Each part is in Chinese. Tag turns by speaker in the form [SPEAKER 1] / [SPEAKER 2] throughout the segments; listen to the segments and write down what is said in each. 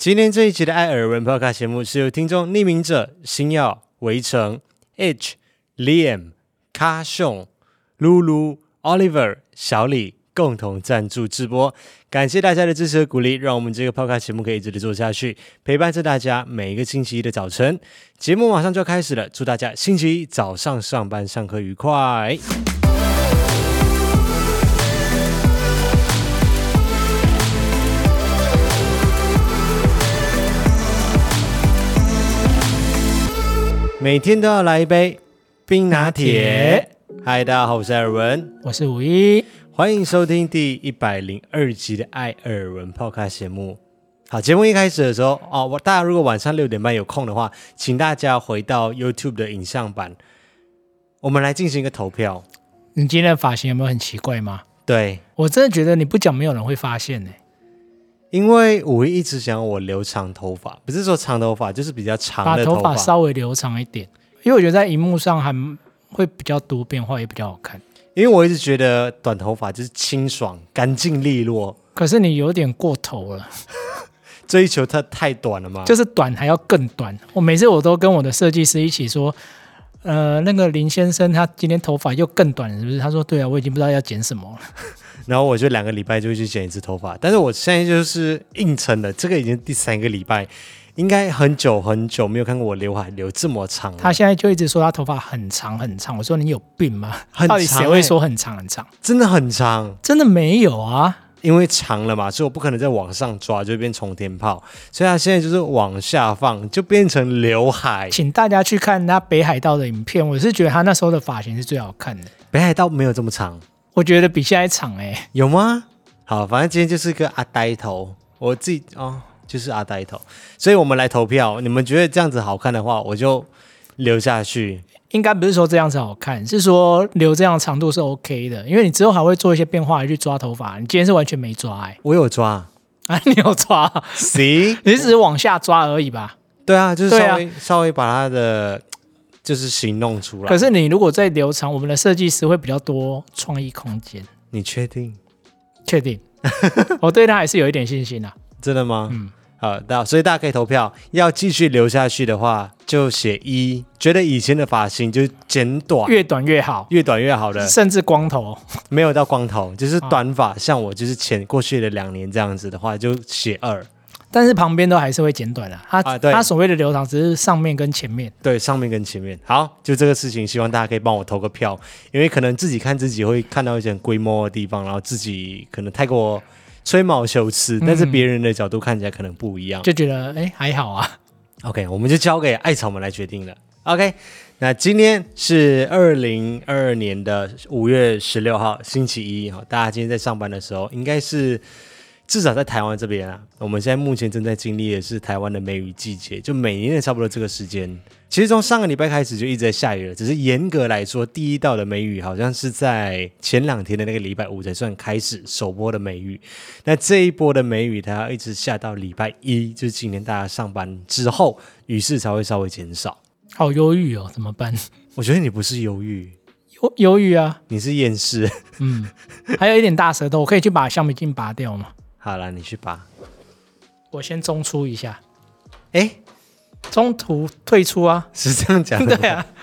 [SPEAKER 1] 今天这一集的艾尔文 Podcast 节目是由听众匿名者、星耀、围城、H、Liam、卡颂、露露、Oliver、小李共同赞助直播，感谢大家的支持和鼓励，让我们这个 Podcast 节目可以一直的做下去，陪伴着大家每一个星期一的早晨。节目马上就要开始了，祝大家星期一早上上班上课愉快。每天都要来一杯冰拿铁。嗨，大家好，我是艾尔文，
[SPEAKER 2] 我是51，
[SPEAKER 1] 欢迎收听第102集的艾尔文 Podcast 节目。好，节目一开始的时候大家如果晚上6点半有空的话，请大家回到 YouTube 的影像版，我们来进行一个投票。
[SPEAKER 2] 你今天的发型有没有很奇怪吗？
[SPEAKER 1] 对，
[SPEAKER 2] 我真的觉得你不讲没有人会发现
[SPEAKER 1] 因为我一直想要我留长头发，不是说长头发，就是比较长的头发，
[SPEAKER 2] 把头发稍微留长一点，因为我觉得在荧幕上还会比较多变化，也比较好看。
[SPEAKER 1] 因为我一直觉得短头发就是清爽、干净利落，
[SPEAKER 2] 可是你有点过头了，
[SPEAKER 1] 追求它太短了吗？
[SPEAKER 2] 就是短还要更短。我每次我都跟我的设计师一起说，那个林先生他今天头发又更短了，是不是？他说对啊，我已经不知道要剪什么了。
[SPEAKER 1] 然后我就2个礼拜就会去剪一次头发，但是我现在就是硬撑了，这个已经第3个礼拜，应该很久很久没有看过我刘海留这么长了。
[SPEAKER 2] 他现在就一直说他头发很长很长，我说你有病吗？
[SPEAKER 1] 很长
[SPEAKER 2] 到底谁会说很长很长？
[SPEAKER 1] 真的很长，
[SPEAKER 2] 真的没有啊。
[SPEAKER 1] 因为长了嘛，所以我不可能再往上抓，就变冲天炮，所以他现在就是往下放，就变成刘海。
[SPEAKER 2] 请大家去看他北海道的影片，我是觉得他那时候的发型是最好看的。
[SPEAKER 1] 北海道没有这么长，
[SPEAKER 2] 我觉得比现在长
[SPEAKER 1] 有吗？好，反正今天就是个阿呆头，我自己就是阿呆头，所以我们来投票，你们觉得这样子好看的话，我就留下去。
[SPEAKER 2] 应该不是说这样子好看，是说留这样长度是 OK 的，因为你之后还会做一些变化来去抓头发，你今天是完全没抓
[SPEAKER 1] 我有抓
[SPEAKER 2] 啊，你有抓
[SPEAKER 1] ？See，
[SPEAKER 2] 你是只是往下抓而已吧？
[SPEAKER 1] 对啊，就是稍微把它的就是形弄出来。
[SPEAKER 2] 可是你如果再留长，我们的设计师会比较多创意空间。
[SPEAKER 1] 你确定？
[SPEAKER 2] 确定。我对他还是有一点信心啊。
[SPEAKER 1] 真的吗？好，所以大家可以投票，要继续留下去的话就写1，觉得以前的发型就剪短，
[SPEAKER 2] 越短越好，
[SPEAKER 1] 越短越好的，
[SPEAKER 2] 甚至光头，
[SPEAKER 1] 没有到光头，就是短发，像我就是过去的2年这样子的话就写2，
[SPEAKER 2] 但是旁边都还是会剪短的。他所谓的留长只是上面跟前面，
[SPEAKER 1] 对，上面跟前面。好，就这个事情，希望大家可以帮我投个票，因为可能自己看自己会看到一些很龟毛的地方，然后自己可能太过吹毛求疵，但是别人的角度看起来可能不一样，
[SPEAKER 2] 就觉得还好啊。
[SPEAKER 1] OK， 我们就交给艾草们来决定了。OK， 那今天是2022年的5月16号，星期一。大家今天在上班的时候，应该是至少在台湾这边我们现在目前正在经历的是台湾的梅雨季节，就每年的差不多这个时间。其实从上个礼拜开始就一直在下雨了，只是严格来说，第一道的梅雨好像是在前2天的那个礼拜5才算开始首波的梅雨。那这一波的梅雨，它要一直下到礼拜1，就是今天大家上班之后，雨势才会稍微减少。
[SPEAKER 2] 好忧郁怎么办？
[SPEAKER 1] 我觉得你不是忧郁，
[SPEAKER 2] 忧郁啊，
[SPEAKER 1] 你是厌世。
[SPEAKER 2] 还有一点大舌头，我可以去把橡皮筋拔掉吗？
[SPEAKER 1] 好啦，你去拔。
[SPEAKER 2] 我先中出一下。
[SPEAKER 1] 中
[SPEAKER 2] 途退出啊？
[SPEAKER 1] 是这样讲的？
[SPEAKER 2] 对啊。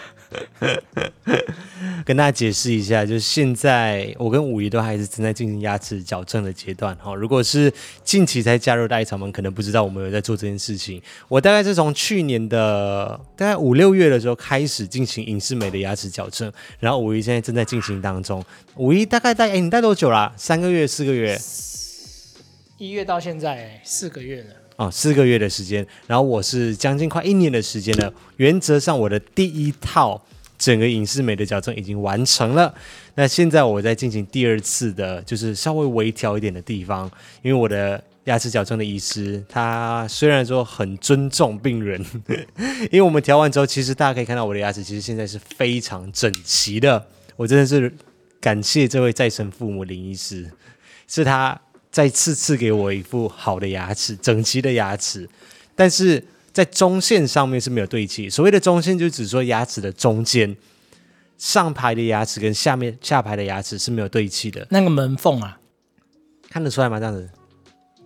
[SPEAKER 1] 跟大家解释一下，就是现在我跟51都还是正在进行牙齿矫正的阶段。如果是近期才加入的艾草们，可能不知道我们有在做这件事情。我大概是从去年的大概5、6月的时候开始进行隐适美的牙齿矫正，然后51现在正在进行当中。51大概你戴多久啦？3个月、4个月
[SPEAKER 2] ？1月到现在4个月了。
[SPEAKER 1] 4个月的时间，然后我是将近快1年的时间了。原则上，我的第1套整个隐适美的矫正已经完成了。那现在我在进行第2次的，就是稍微微调一点的地方，因为我的牙齿矫正的医师，他虽然说很尊重病人，因为我们调完之后，其实大家可以看到我的牙齿其实现在是非常整齐的。我真的是感谢这位再生父母林医师，是他再次给我一副好的牙齿，整齐的牙齿，但是在中线上面是没有对齐。所谓的中线就只说牙齿的中间，上排的牙齿跟下排的牙齿是没有对齐的。
[SPEAKER 2] 那个门缝看
[SPEAKER 1] 得出来吗？这样子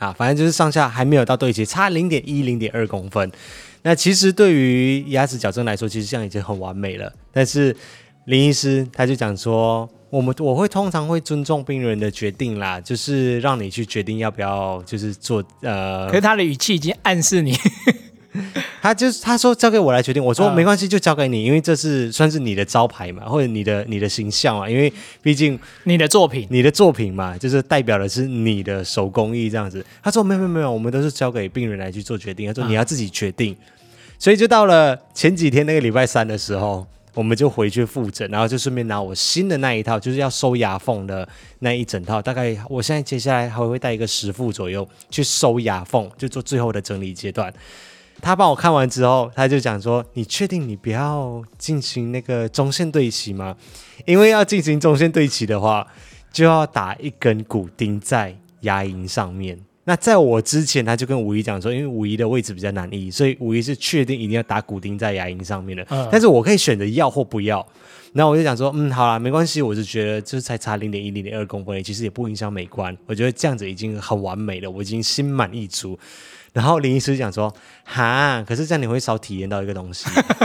[SPEAKER 1] 啊，反正就是上下还没有到对齐，差0.1、0.2公分。那其实对于牙齿矫正来说，其实这样已经很完美了。但是林医师他就讲说，我会通常会尊重病人的决定啦，就是让你去决定要不要就是做
[SPEAKER 2] 可是他的语气已经暗示你
[SPEAKER 1] 他说交给我来决定，我说没关系，就交给你，因为这是算是你的招牌嘛，或者你的形象嘛，因为毕竟
[SPEAKER 2] 你的作品
[SPEAKER 1] 嘛，就是代表的是你的手工艺这样子。他说没有，我们都是交给病人来去做决定，他说你要自己决定。所以就到了前几天那个礼拜3的时候，我们就回去复诊，然后就顺便拿我新的那一套，就是要收牙缝的那一整套，大概我现在接下来还会带一个10副左右去收牙缝，就做最后的整理阶段。他帮我看完之后，他就讲说：“你确定你不要进行那个中线对齐吗？因为要进行中线对齐的话，就要打一根骨钉在牙龈上面。那在我之前，他就跟51讲说，因为51的位置比较难移，所以51是确定一定要打骨钉在牙龈上面的。但是我可以选择要或不要。然后我就讲说，好啦，没关系，我就觉得就是才差0.1、0.2公分，其实也不影响美观。我觉得这样子已经很完美了，我已经心满意足。”然后林医师讲说：“哈，可是这样你会少体验到一个东西。”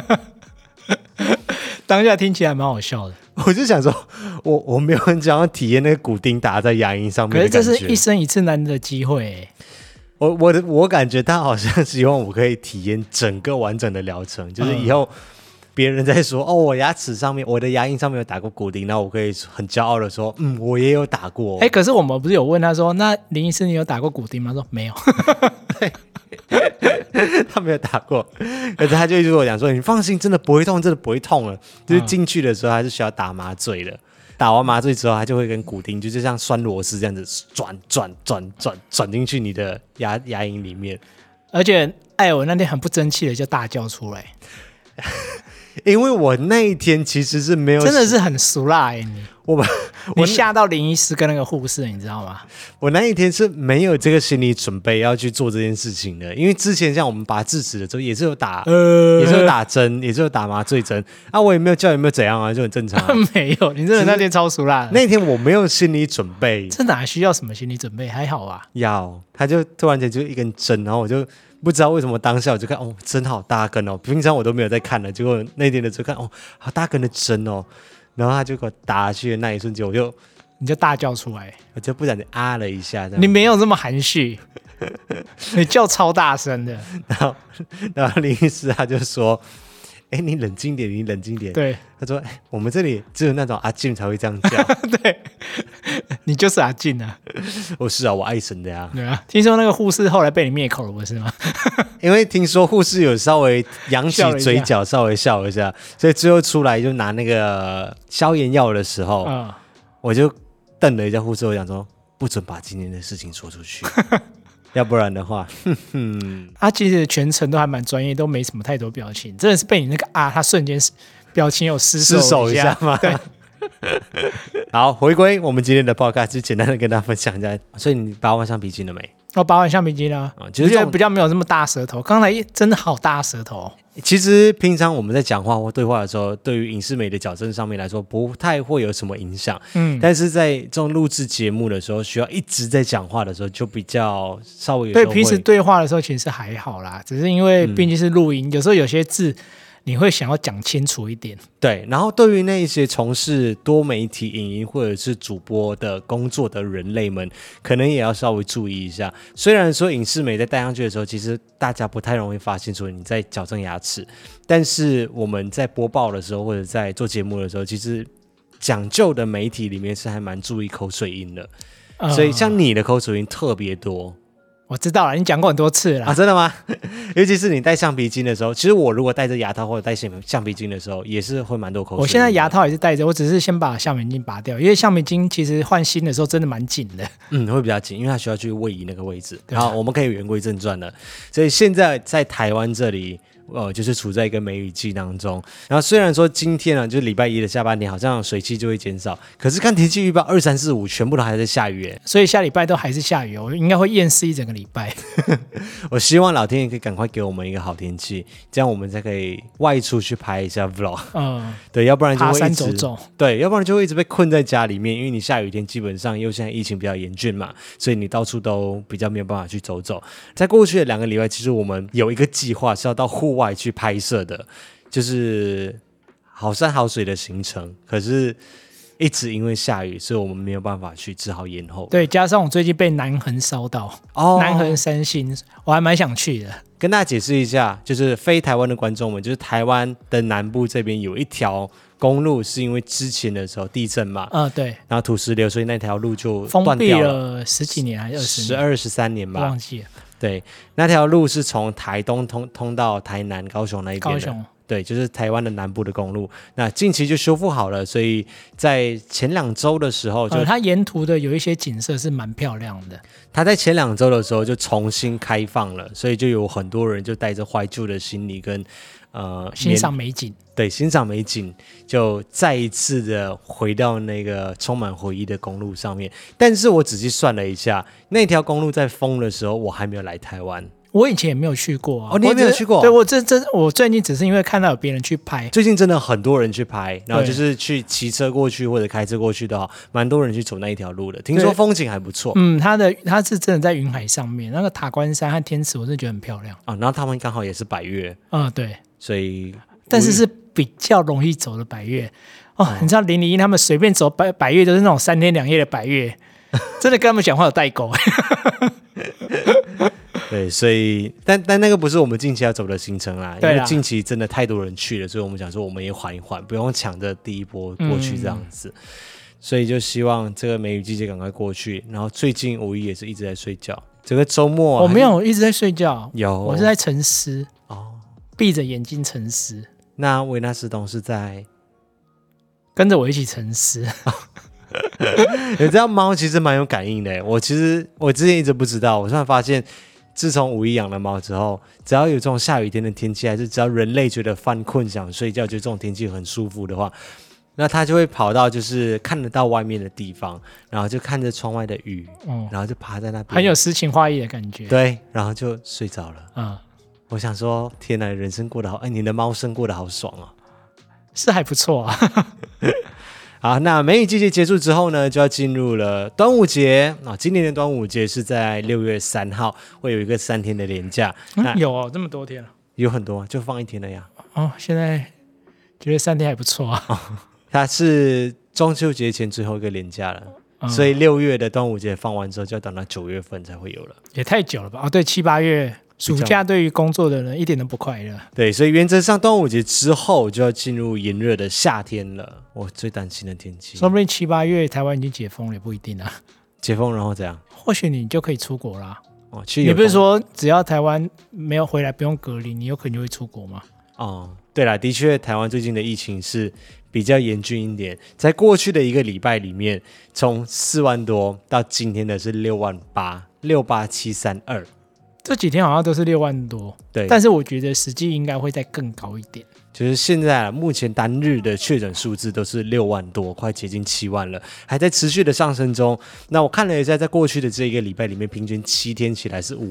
[SPEAKER 2] 当下听起来蛮好笑的。
[SPEAKER 1] 我就想说，我没有很想要体验那个骨钉打在牙龈上面的感觉。
[SPEAKER 2] 可是这是一生一次难得的机会欸。
[SPEAKER 1] 我感觉他好像希望我可以体验整个完整的疗程，就是以后别人在说我牙齿上面，我的牙龈上面有打过骨钉，然后我可以很骄傲的说，我也有打过。
[SPEAKER 2] 可是我们不是有问他说，那林医师你有打过骨钉吗？他说没有。
[SPEAKER 1] 他没有打过，可是他就一直跟我讲说，你放心，真的不会痛，真的不会痛了。就是进去的时候还是需要打麻醉的，打完麻醉之后，他就会跟骨钉就像拴螺丝这样子转进去你的牙龈里面。
[SPEAKER 2] 而且艾文那天很不争气的就大叫出来。
[SPEAKER 1] 因为我那一天其实是没有，
[SPEAKER 2] 真的是很俗辣你吓到林医师跟那个护士，你知道吗？
[SPEAKER 1] 我那一天是没有这个心理准备要去做这件事情的，因为之前像我们拔智齿的时候也是有打，也是有打针，也是有打麻醉针啊，我也没有叫有没有怎样啊，就很正常
[SPEAKER 2] 没有，你真的那天超俗辣的。
[SPEAKER 1] 那天我没有心理准备，
[SPEAKER 2] 这哪需要什么心理准备？还好啊。
[SPEAKER 1] 他就突然间就一根针，然后我就不知道为什么当下我就看针好大根哦，平常我都没有在看的，结果那天的时候看好大根的针哦，然后他就给我打下去的那一瞬间，
[SPEAKER 2] 你就大叫出来，
[SPEAKER 1] 我就不小心了一下，
[SPEAKER 2] 你没有这么含蓄，你叫超大声的。
[SPEAKER 1] 然后林医师他就说：“你冷静点，你冷静点。”
[SPEAKER 2] 对，
[SPEAKER 1] 他说：“我们这里只有那种阿进才会这样叫。”
[SPEAKER 2] 对，你就是阿进啊！
[SPEAKER 1] 是啊，我爱神的呀。
[SPEAKER 2] 对啊，听说那个护士后来被你灭口了，不是吗？
[SPEAKER 1] 因为听说护士有稍微扬起嘴角，稍微笑一下，所以最后出来就拿那个消炎药的时候，我就瞪了一下护士，我讲说不准把今天的事情说出去，要不然的话，
[SPEAKER 2] 他其实全程都还蛮专业，都没什么太多表情，真的是被你那个他瞬间表情有失手一下吗？对。
[SPEAKER 1] 好，回归我们今天的 podcast， 就简单的跟大家分享一下。所以你拔完橡皮筋了没？
[SPEAKER 2] 拔完橡皮筋了，我觉得比较没有这么大舌头。刚才真的好大舌头。
[SPEAKER 1] 其实平常我们在讲话或对话的时候，对于影视美的矫正上面来说，不太会有什么影响。但是在这种录制节目的时候，需要一直在讲话的时候，就比较稍微有时候
[SPEAKER 2] 对，平时对话的时候其实还好啦，只是因为毕竟是录音，有时候有些字你会想要讲清楚一点。
[SPEAKER 1] 对，然后对于那一些从事多媒体影音或者是主播的工作的人类们，可能也要稍微注意一下。虽然说影视美在戴上去的时候，其实大家不太容易发现说你在矫正牙齿，但是我们在播报的时候或者在做节目的时候，其实讲究的媒体里面是还蛮注意口水音的，所以像你的口水音特别多。
[SPEAKER 2] 我知道了，你讲过很多次了。
[SPEAKER 1] 真的吗？尤其是你戴橡皮筋的时候，其实我如果戴着牙套或者戴橡皮筋的时候，也是会蛮多口水。
[SPEAKER 2] 我现在牙套也是戴着，我只是先把橡皮筋拔掉，因为橡皮筋其实换新的时候真的蛮紧的。会
[SPEAKER 1] 比较紧，因为它需要去位移那个位置。好，我们可以言归正传了。所以现在在台湾这里， 就是处在一个梅雨季当中。然后虽然说今天就是礼拜一的下半天好像水汽就会减少，可是看天气预报2、3、4、5全部都还在下雨耶。
[SPEAKER 2] 所以下礼拜都还是下雨，我应该会厌世一整个礼拜。
[SPEAKER 1] 我希望老天爷可以赶快给我们一个好天气，这样我们才可以外出去拍一下 vlog。对，要不然就会
[SPEAKER 2] 爬山走走。
[SPEAKER 1] 对，要不然就会一直被困在家里面，因为你下雨天基本上又现在疫情比较严峻嘛，所以你到处都比较没有办法去走走。在过去的2个礼拜，其实我们有一个计划是要到户外去拍摄的，就是好山好水的行程，可是一直因为下雨，所以我们没有办法去，只好延后。
[SPEAKER 2] 对，加上我最近被南横烧到，南横3星，我还蛮想去的。
[SPEAKER 1] 跟大家解释一下，就是非台湾的观众们，就是台湾的南部这边有一条公路，是因为之前的时候地震嘛，
[SPEAKER 2] 对，
[SPEAKER 1] 然后土石流，所以那条路就
[SPEAKER 2] 封闭
[SPEAKER 1] 断掉
[SPEAKER 2] 了10几年还是20年
[SPEAKER 1] ，12、13年吧，
[SPEAKER 2] 忘记了。
[SPEAKER 1] 对，那条路是从台东通到台南、高雄那一边的。
[SPEAKER 2] 高雄。
[SPEAKER 1] 对，就是台湾的南部的公路，那近期就修复好了，所以在前2周的时候
[SPEAKER 2] 它沿途的有一些景色是蛮漂亮的。
[SPEAKER 1] 它在前2周的时候就重新开放了，所以就有很多人就带着怀旧的心理跟
[SPEAKER 2] 欣赏美景。
[SPEAKER 1] 对，欣赏美景，就再一次的回到那个充满回忆的公路上面。但是我仔细算了一下，那条公路在封的时候，我还没有来台湾。
[SPEAKER 2] 我以前也没有去过
[SPEAKER 1] 你也没有去过？
[SPEAKER 2] 对，我最近只是因为看到有别人去拍，
[SPEAKER 1] 最近真的很多人去拍，然后就是去骑车过去或者开车过去的话，蛮多人去走那一条路的。听说风景还不错。
[SPEAKER 2] 它是真的在云海上面，那个塔关山和天池，我是觉得很漂亮
[SPEAKER 1] 啊。然后他们刚好也是百岳，
[SPEAKER 2] 对，
[SPEAKER 1] 所以
[SPEAKER 2] 但是比较容易走的百岳你知道001他们随便走百岳都是那种3天2夜的百岳，真的跟他们讲话有代沟。
[SPEAKER 1] 对，所以但那个不是我们近期要走的行程啦，因为近期真的太多人去了，所以我们想说我们也缓一缓，不用抢着第一波过去这样子。所以就希望这个梅雨季节赶快过去。然后最近5一也是一直在睡觉，整个周末
[SPEAKER 2] 我没有一直在睡觉，
[SPEAKER 1] 我
[SPEAKER 2] 是在沉思闭着眼睛沉思。
[SPEAKER 1] 那维纳斯董是在
[SPEAKER 2] 跟着我一起沉思。
[SPEAKER 1] 有这样猫其实蛮有感应的，我之前一直不知道，我突然发现自从5一养了猫之后，只要有这种下雨天的天气，还是只要人类觉得犯困想睡觉，觉得这种天气很舒服的话，那它就会跑到就是看得到外面的地方，然后就看着窗外的雨，然后就趴在那边，
[SPEAKER 2] 很有诗情画意的感觉。
[SPEAKER 1] 对，然后就睡着了。我想说天哪，人生过得好，你的猫生过得好爽哦。
[SPEAKER 2] 是还不错啊。
[SPEAKER 1] 好，那梅雨季节结束之后呢，就要进入了端午节今年的端午节是在6月3号，会有一个3天的连假。
[SPEAKER 2] 有这么多天了？
[SPEAKER 1] 有很多，就放1天了呀。
[SPEAKER 2] 现在觉得3天还不错啊。
[SPEAKER 1] 它是中秋节前最后一个连假了，所以6月的端午节放完之后，就要等到9月份才会有了。
[SPEAKER 2] 也太久了吧？对，7、8月。暑假对于工作的人一点都不快乐。
[SPEAKER 1] 对，所以原则上端午节之后就要进入炎热的夏天了。我最担心的天气，
[SPEAKER 2] 说不定7、8月台湾已经解封了，也不一定啊。
[SPEAKER 1] 解封然后怎样？
[SPEAKER 2] 或许你就可以出国啦。你不是说只要台湾没有回来不用隔离，你有可能就会出国吗？
[SPEAKER 1] 对啦，的确台湾最近的疫情是比较严峻一点，在过去的1个礼拜里面，从4万多到今天的是6万8 68732。
[SPEAKER 2] 这几天好像都是6万多，
[SPEAKER 1] 对，
[SPEAKER 2] 但是我觉得实际应该会再更高一点。
[SPEAKER 1] 就是现在目前单日的确诊数字都是6万多，快接近7万了，还在持续的上升中。那我看了一下，在过去的这1个礼拜里面，平均7天起来是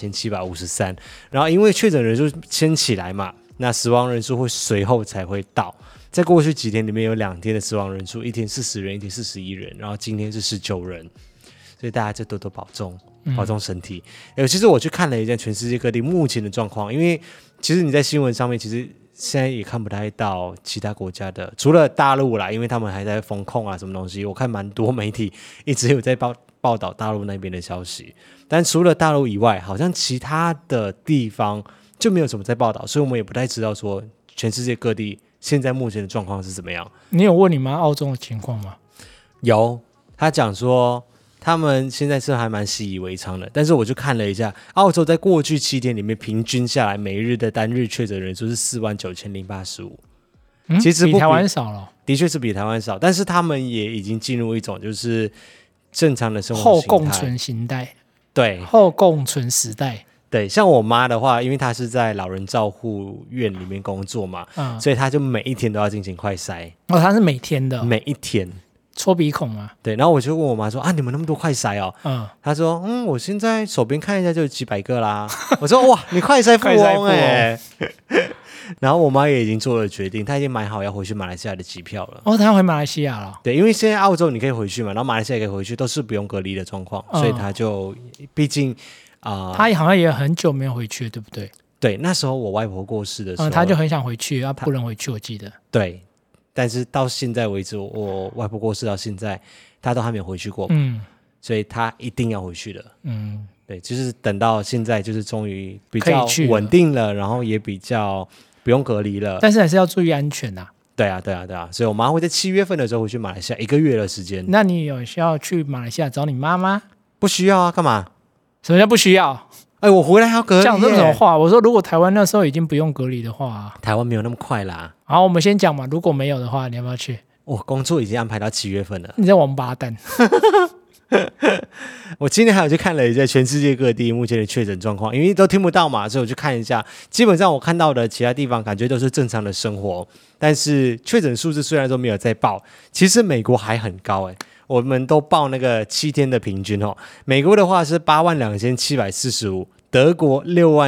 [SPEAKER 1] 58753，然后因为确诊人数先起来嘛，那死亡人数会随后才会到。在过去几天里面有2天的死亡人数，1天40人，1天41人，然后今天是19人，所以大家就多多保重。保重身体。其实我去看了一下全世界各地目前的状况，因为其实你在新闻上面其实现在也看不太到其他国家的，除了大陆啦，因为他们还在封控啊什么东西，我看蛮多媒体一直有在报道大陆那边的消息，但除了大陆以外，好像其他的地方就没有什么在报道，所以我们也不太知道说全世界各地现在目前的状况是怎么样。
[SPEAKER 2] 你有问你妈澳洲的情况吗？
[SPEAKER 1] 有，他讲说他们现在是还蛮习以为常的，但是我就看了一下，澳洲在过去7天里面平均下来每日的单日确诊人数是49085，其实
[SPEAKER 2] 比台湾少了，
[SPEAKER 1] 的确是比台湾少，但是他们也已经进入一种就是正常的生活形态，
[SPEAKER 2] 后共存形态，
[SPEAKER 1] 对，
[SPEAKER 2] 后共存时代。
[SPEAKER 1] 对，像我妈的话，因为她是在老人照护院里面工作嘛，所以她就每一天都要进行快筛。
[SPEAKER 2] 哦，他是每天的、
[SPEAKER 1] 每一天
[SPEAKER 2] 戳鼻孔吗？
[SPEAKER 1] 对，然后我就问我妈说啊，你们那么多快筛哦？她说我现在手边看一下就有几百个啦。我说哇，你快筛富翁哎、然后我妈也已经做了决定，她已经买好要回去马来西亚的机票了。
[SPEAKER 2] 哦，他要回马来西亚了。
[SPEAKER 1] 对，因为现在澳洲你可以回去嘛，然后马来西亚也可以回去，都是不用隔离的状况，所以她就毕竟他
[SPEAKER 2] 好像也很久没有回去，对不对？
[SPEAKER 1] 对，那时候我外婆过世的时候，
[SPEAKER 2] 他就很想回去，不能回去，我记得。
[SPEAKER 1] 对，但是到现在为止，我外婆过世到现在，她都还没有回去过，所以她一定要回去的。对，就是等到现在，就是终于比较稳定了，然后也比较不用隔离了，
[SPEAKER 2] 但是还是要注意安全啊。
[SPEAKER 1] 对啊，所以我妈会在7月份的时候回去马来西亚1个月的时间。
[SPEAKER 2] 那你有需要去马来西亚找你妈吗？
[SPEAKER 1] 不需要啊，干嘛？
[SPEAKER 2] 什么叫不需要？
[SPEAKER 1] 哎，我回来还要隔离。
[SPEAKER 2] 讲这种话，我说如果台湾那时候已经不用隔离的话，
[SPEAKER 1] 台湾没有那么快啦。
[SPEAKER 2] 好，我们先讲嘛，如果没有的话，你要不要去？
[SPEAKER 1] 我工作已经安排到7月份了。
[SPEAKER 2] 你在王八蛋。
[SPEAKER 1] 我今天还有去看了一下全世界各地目前的确诊状况，因为都听不到嘛，所以我去看一下。基本上我看到的其他地方感觉都是正常的生活，但是确诊数字虽然说没有在报，其实美国还很高哎。我们都报那个7天的平均哦，美国的话是82745，德国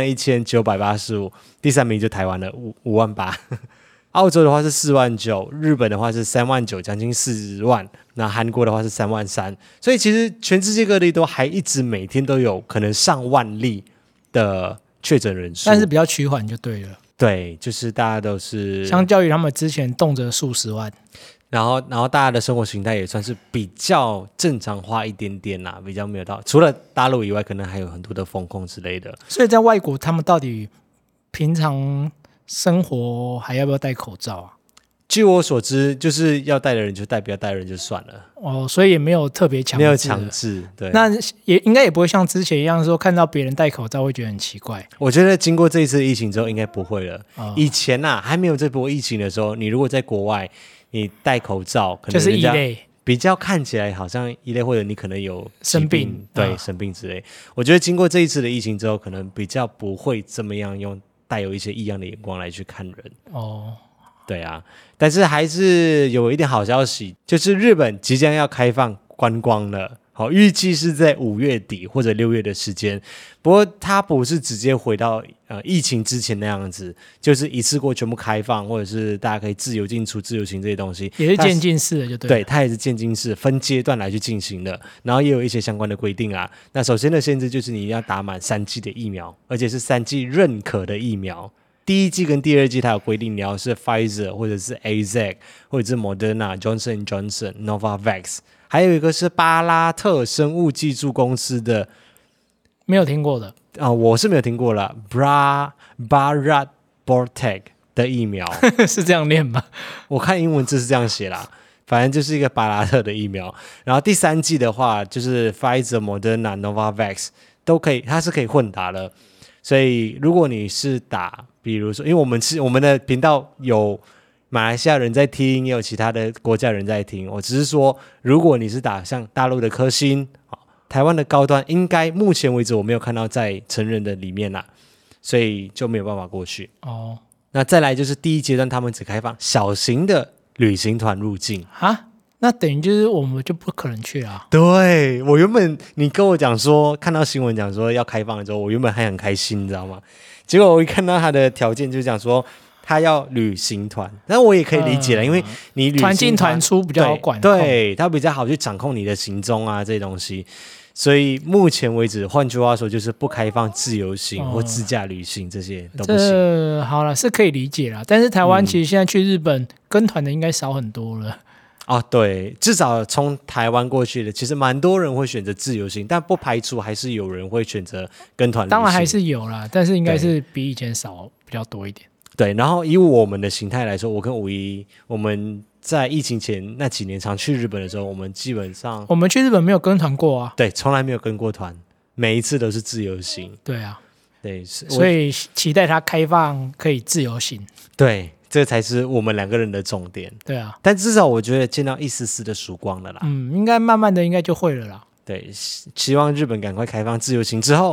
[SPEAKER 1] 61985，第3名就台湾了5万8。澳洲的话是49000，日本的话是39000，将近4万。那韩国的话是33000，所以其实全世界各地都还一直每天都有可能上万例的确诊人数，
[SPEAKER 2] 但是比较趋缓就对了。
[SPEAKER 1] 对，就是大家都是
[SPEAKER 2] 相较于他们之前动辄数十万，
[SPEAKER 1] 然后大家的生活形态也算是比较正常化一点点啦，比较没有到除了大陆以外，可能还有很多的风控之类的。
[SPEAKER 2] 所以在外国，他们到底平常生活还要不要戴口罩啊？
[SPEAKER 1] 据我所知，就是要戴的人就戴，不要戴的人就算了。
[SPEAKER 2] 哦，所以也没有特别强制，
[SPEAKER 1] 没有强制。对，
[SPEAKER 2] 那也应该也不会像之前一样说看到别人戴口罩会觉得很奇怪。
[SPEAKER 1] 我觉得经过这一次疫情之后，应该不会了。以前还没有这波疫情的时候，你如果在国外，你戴口罩，可能
[SPEAKER 2] 就是异类，
[SPEAKER 1] 比较看起来好像一类，或者你可能有
[SPEAKER 2] 生病，
[SPEAKER 1] 对，生病之类。我觉得经过这一次的疫情之后，可能比较不会这么样带有一些异样的眼光来去看人。
[SPEAKER 2] 哦。
[SPEAKER 1] 对啊，但是还是有一点好消息，就是日本即将要开放观光了。好，预计是在5月底或者6月的时间。不过它不是直接回到疫情之前那样子，就是一次过全部开放，或者是大家可以自由进出、自由行这些东西，
[SPEAKER 2] 也是渐进式的，就对。
[SPEAKER 1] 对，它也是渐进式，分阶段来去进行的。然后也有一些相关的规定啊。那首先的限制就是你要打满3剂的疫苗，而且是3剂认可的疫苗。第1剂跟第2剂它有规定，你要是 Pfizer 或者是 AZ 或者是 Moderna、Johnson & Johnson、Novavax， 还有一个是巴拉特生物技术公司的，
[SPEAKER 2] 没有听过的
[SPEAKER 1] 我是没有听过了 Bharat Biotech 的疫苗
[SPEAKER 2] 是这样念吗？
[SPEAKER 1] 我看英文字是这样写啦，反正就是一个巴拉特的疫苗。然后第3剂的话就是 Pfizer、Moderna、Novavax 都可以，它是可以混打的。所以如果你是打，比如说，因为我们的频道有马来西亚人在听，也有其他的国家人在听，我只是说，如果你是打像大陆的科兴，台湾的高端，应该目前为止我没有看到在成人的里面啦，所以就没有办法过去。
[SPEAKER 2] 哦，
[SPEAKER 1] 那再来就是第1阶段，他们只开放小型的旅行团入境
[SPEAKER 2] 啊。那等于就是我们就不可能去啊。
[SPEAKER 1] 对，我原本你跟我讲说，看到新闻讲说要开放的时候，我原本还很开心，你知道吗？结果我一看到他的条件，就讲说他要旅行团，但我也可以理解了，因为你旅行
[SPEAKER 2] 团进团出比较好管
[SPEAKER 1] 控，对，他比较好去掌控你的行踪啊这些东西。所以目前为止，换句话说，就是不开放自由行或自驾旅行这些都不行。
[SPEAKER 2] 好了，是可以理解啦。但是台湾其实现在去日本跟团的应该少很多了。
[SPEAKER 1] 对，至少从台湾过去的，其实蛮多人会选择自由行，但不排除还是有人会选择跟团旅行。
[SPEAKER 2] 当然还是有啦，但是应该是比以前少比较多一点。
[SPEAKER 1] 对，然后以我们的形态来说，我跟51，我们在疫情前那几年常去日本的时候，我们基本上
[SPEAKER 2] 我们去日本没有跟团过啊。
[SPEAKER 1] 对，从来没有跟过团，每一次都是自由行。
[SPEAKER 2] 对啊，
[SPEAKER 1] 对，
[SPEAKER 2] 所以期待它开放可以自由行。
[SPEAKER 1] 对。这才是我们2个人的重点。
[SPEAKER 2] 对啊，
[SPEAKER 1] 但至少我觉得见到一丝丝的曙光了啦。
[SPEAKER 2] 应该慢慢的应该就会了啦。
[SPEAKER 1] 对，希望日本赶快开放自由行之后，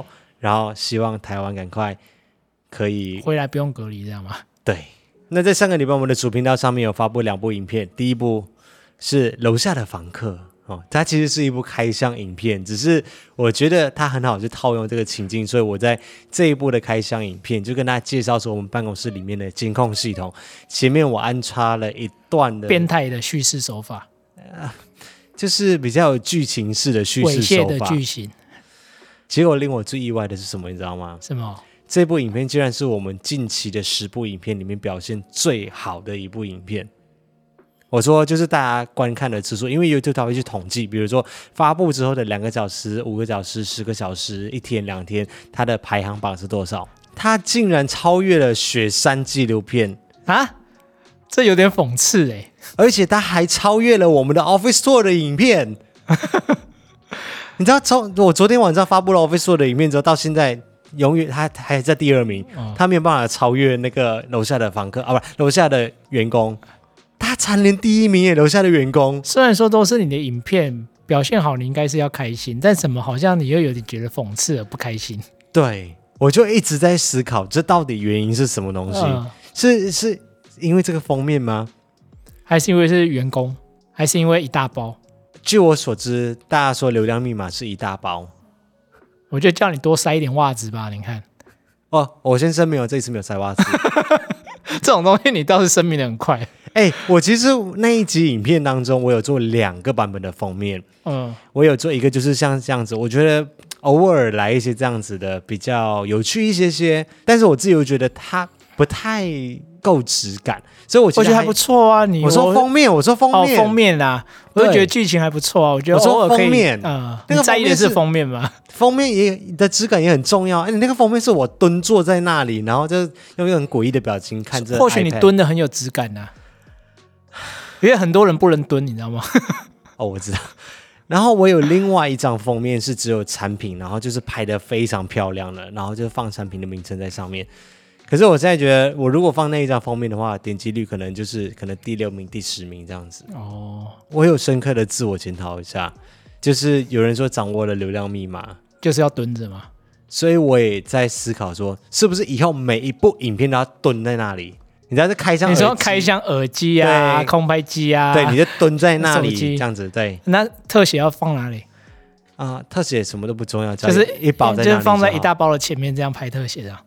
[SPEAKER 1] 然后希望台湾赶快可以
[SPEAKER 2] 回来不用隔离，这样吗？
[SPEAKER 1] 对。那在上个礼拜我们的主频道上面有发布2部影片，第一部是楼下的房客它其实是一部开箱影片，只是我觉得它很好去套用这个情境，所以我在这一部的开箱影片就跟大家介绍说我们办公室里面的监控系统，前面我安插了一段的
[SPEAKER 2] 变态的叙事手法，
[SPEAKER 1] 就是比较有剧情式的叙事手
[SPEAKER 2] 猥亵的
[SPEAKER 1] 法。
[SPEAKER 2] 剧情，
[SPEAKER 1] 结果令我最意外的是什么，你知道吗？
[SPEAKER 2] 什么？
[SPEAKER 1] 这部影片居然是我们近期的10部影片里面表现最好的一部影片。我说就是大家观看的次数，因为 YouTube 它会去统计，比如说发布之后的2个小时、5个小时、10个小时、1天、2天，它的排行榜是多少？它竟然超越了雪山纪录片
[SPEAKER 2] 啊！这有点讽刺欸，
[SPEAKER 1] 而且它还超越了我们的 Office Tour 的影片。你知道，我昨天晚上发布了 Office Tour 的影片之后，到现在永远他还在第2名，他没有办法超越那个楼下的房客啊，不，楼下的员工，他蝉联第1名耶！楼下的员工，
[SPEAKER 2] 虽然说都是你的影片表现好，你应该是要开心，但怎么好像你又有点觉得讽刺而不开心？
[SPEAKER 1] 对，我就一直在思考，这到底原因是什么东西？是因为这个封面吗？
[SPEAKER 2] 还是因为是员工？还是因为一大包？
[SPEAKER 1] 据我所知，大家说流量密码是一大包。
[SPEAKER 2] 我就叫你多塞一点袜子吧，你看。
[SPEAKER 1] 哦，我先声明，我这一次没有塞袜子。
[SPEAKER 2] 这种东西你倒是声明的很快。
[SPEAKER 1] 我其实那一集影片当中，我有做2个版本的封面。我有做一个就是像这样子，我觉得偶尔来一些这样子的比较有趣一些，但是我自己又觉得它不太够质感，所以我觉得
[SPEAKER 2] 还不错啊。
[SPEAKER 1] 我说封面
[SPEAKER 2] 封面啦，我就觉得剧情还不错啊。我觉得偶尔可以。
[SPEAKER 1] 封面，
[SPEAKER 2] 你在意的是封面吗？
[SPEAKER 1] 封面的质感也很重要。你那个封面是我蹲坐在那里，然后就用一个很诡异的表情看着 iPad。
[SPEAKER 2] 或许你蹲的很有质感啊，因为很多人不能蹲，你知道吗？
[SPEAKER 1] 我知道。然后我有另外一张封面是只有产品，然后就是拍得非常漂亮的，然后就放产品的名称在上面。可是我现在觉得，我如果放那一张封面的话，点击率可能第6名、第10名这样子。我有深刻的自我检讨一下，就是有人说掌握了流量密码，
[SPEAKER 2] 就是要蹲着嘛。
[SPEAKER 1] 所以我也在思考说，是不是以后每一部影片都要蹲在那里？你知道是开箱耳机，
[SPEAKER 2] 你说开箱耳机啊，空拍机啊，
[SPEAKER 1] 对，你就蹲在那里这样子，对。
[SPEAKER 2] 那特写要放哪里？
[SPEAKER 1] 特写什么都不重要，
[SPEAKER 2] 就是
[SPEAKER 1] 一包在那里
[SPEAKER 2] 就是放在一大包的前面这样拍特写的。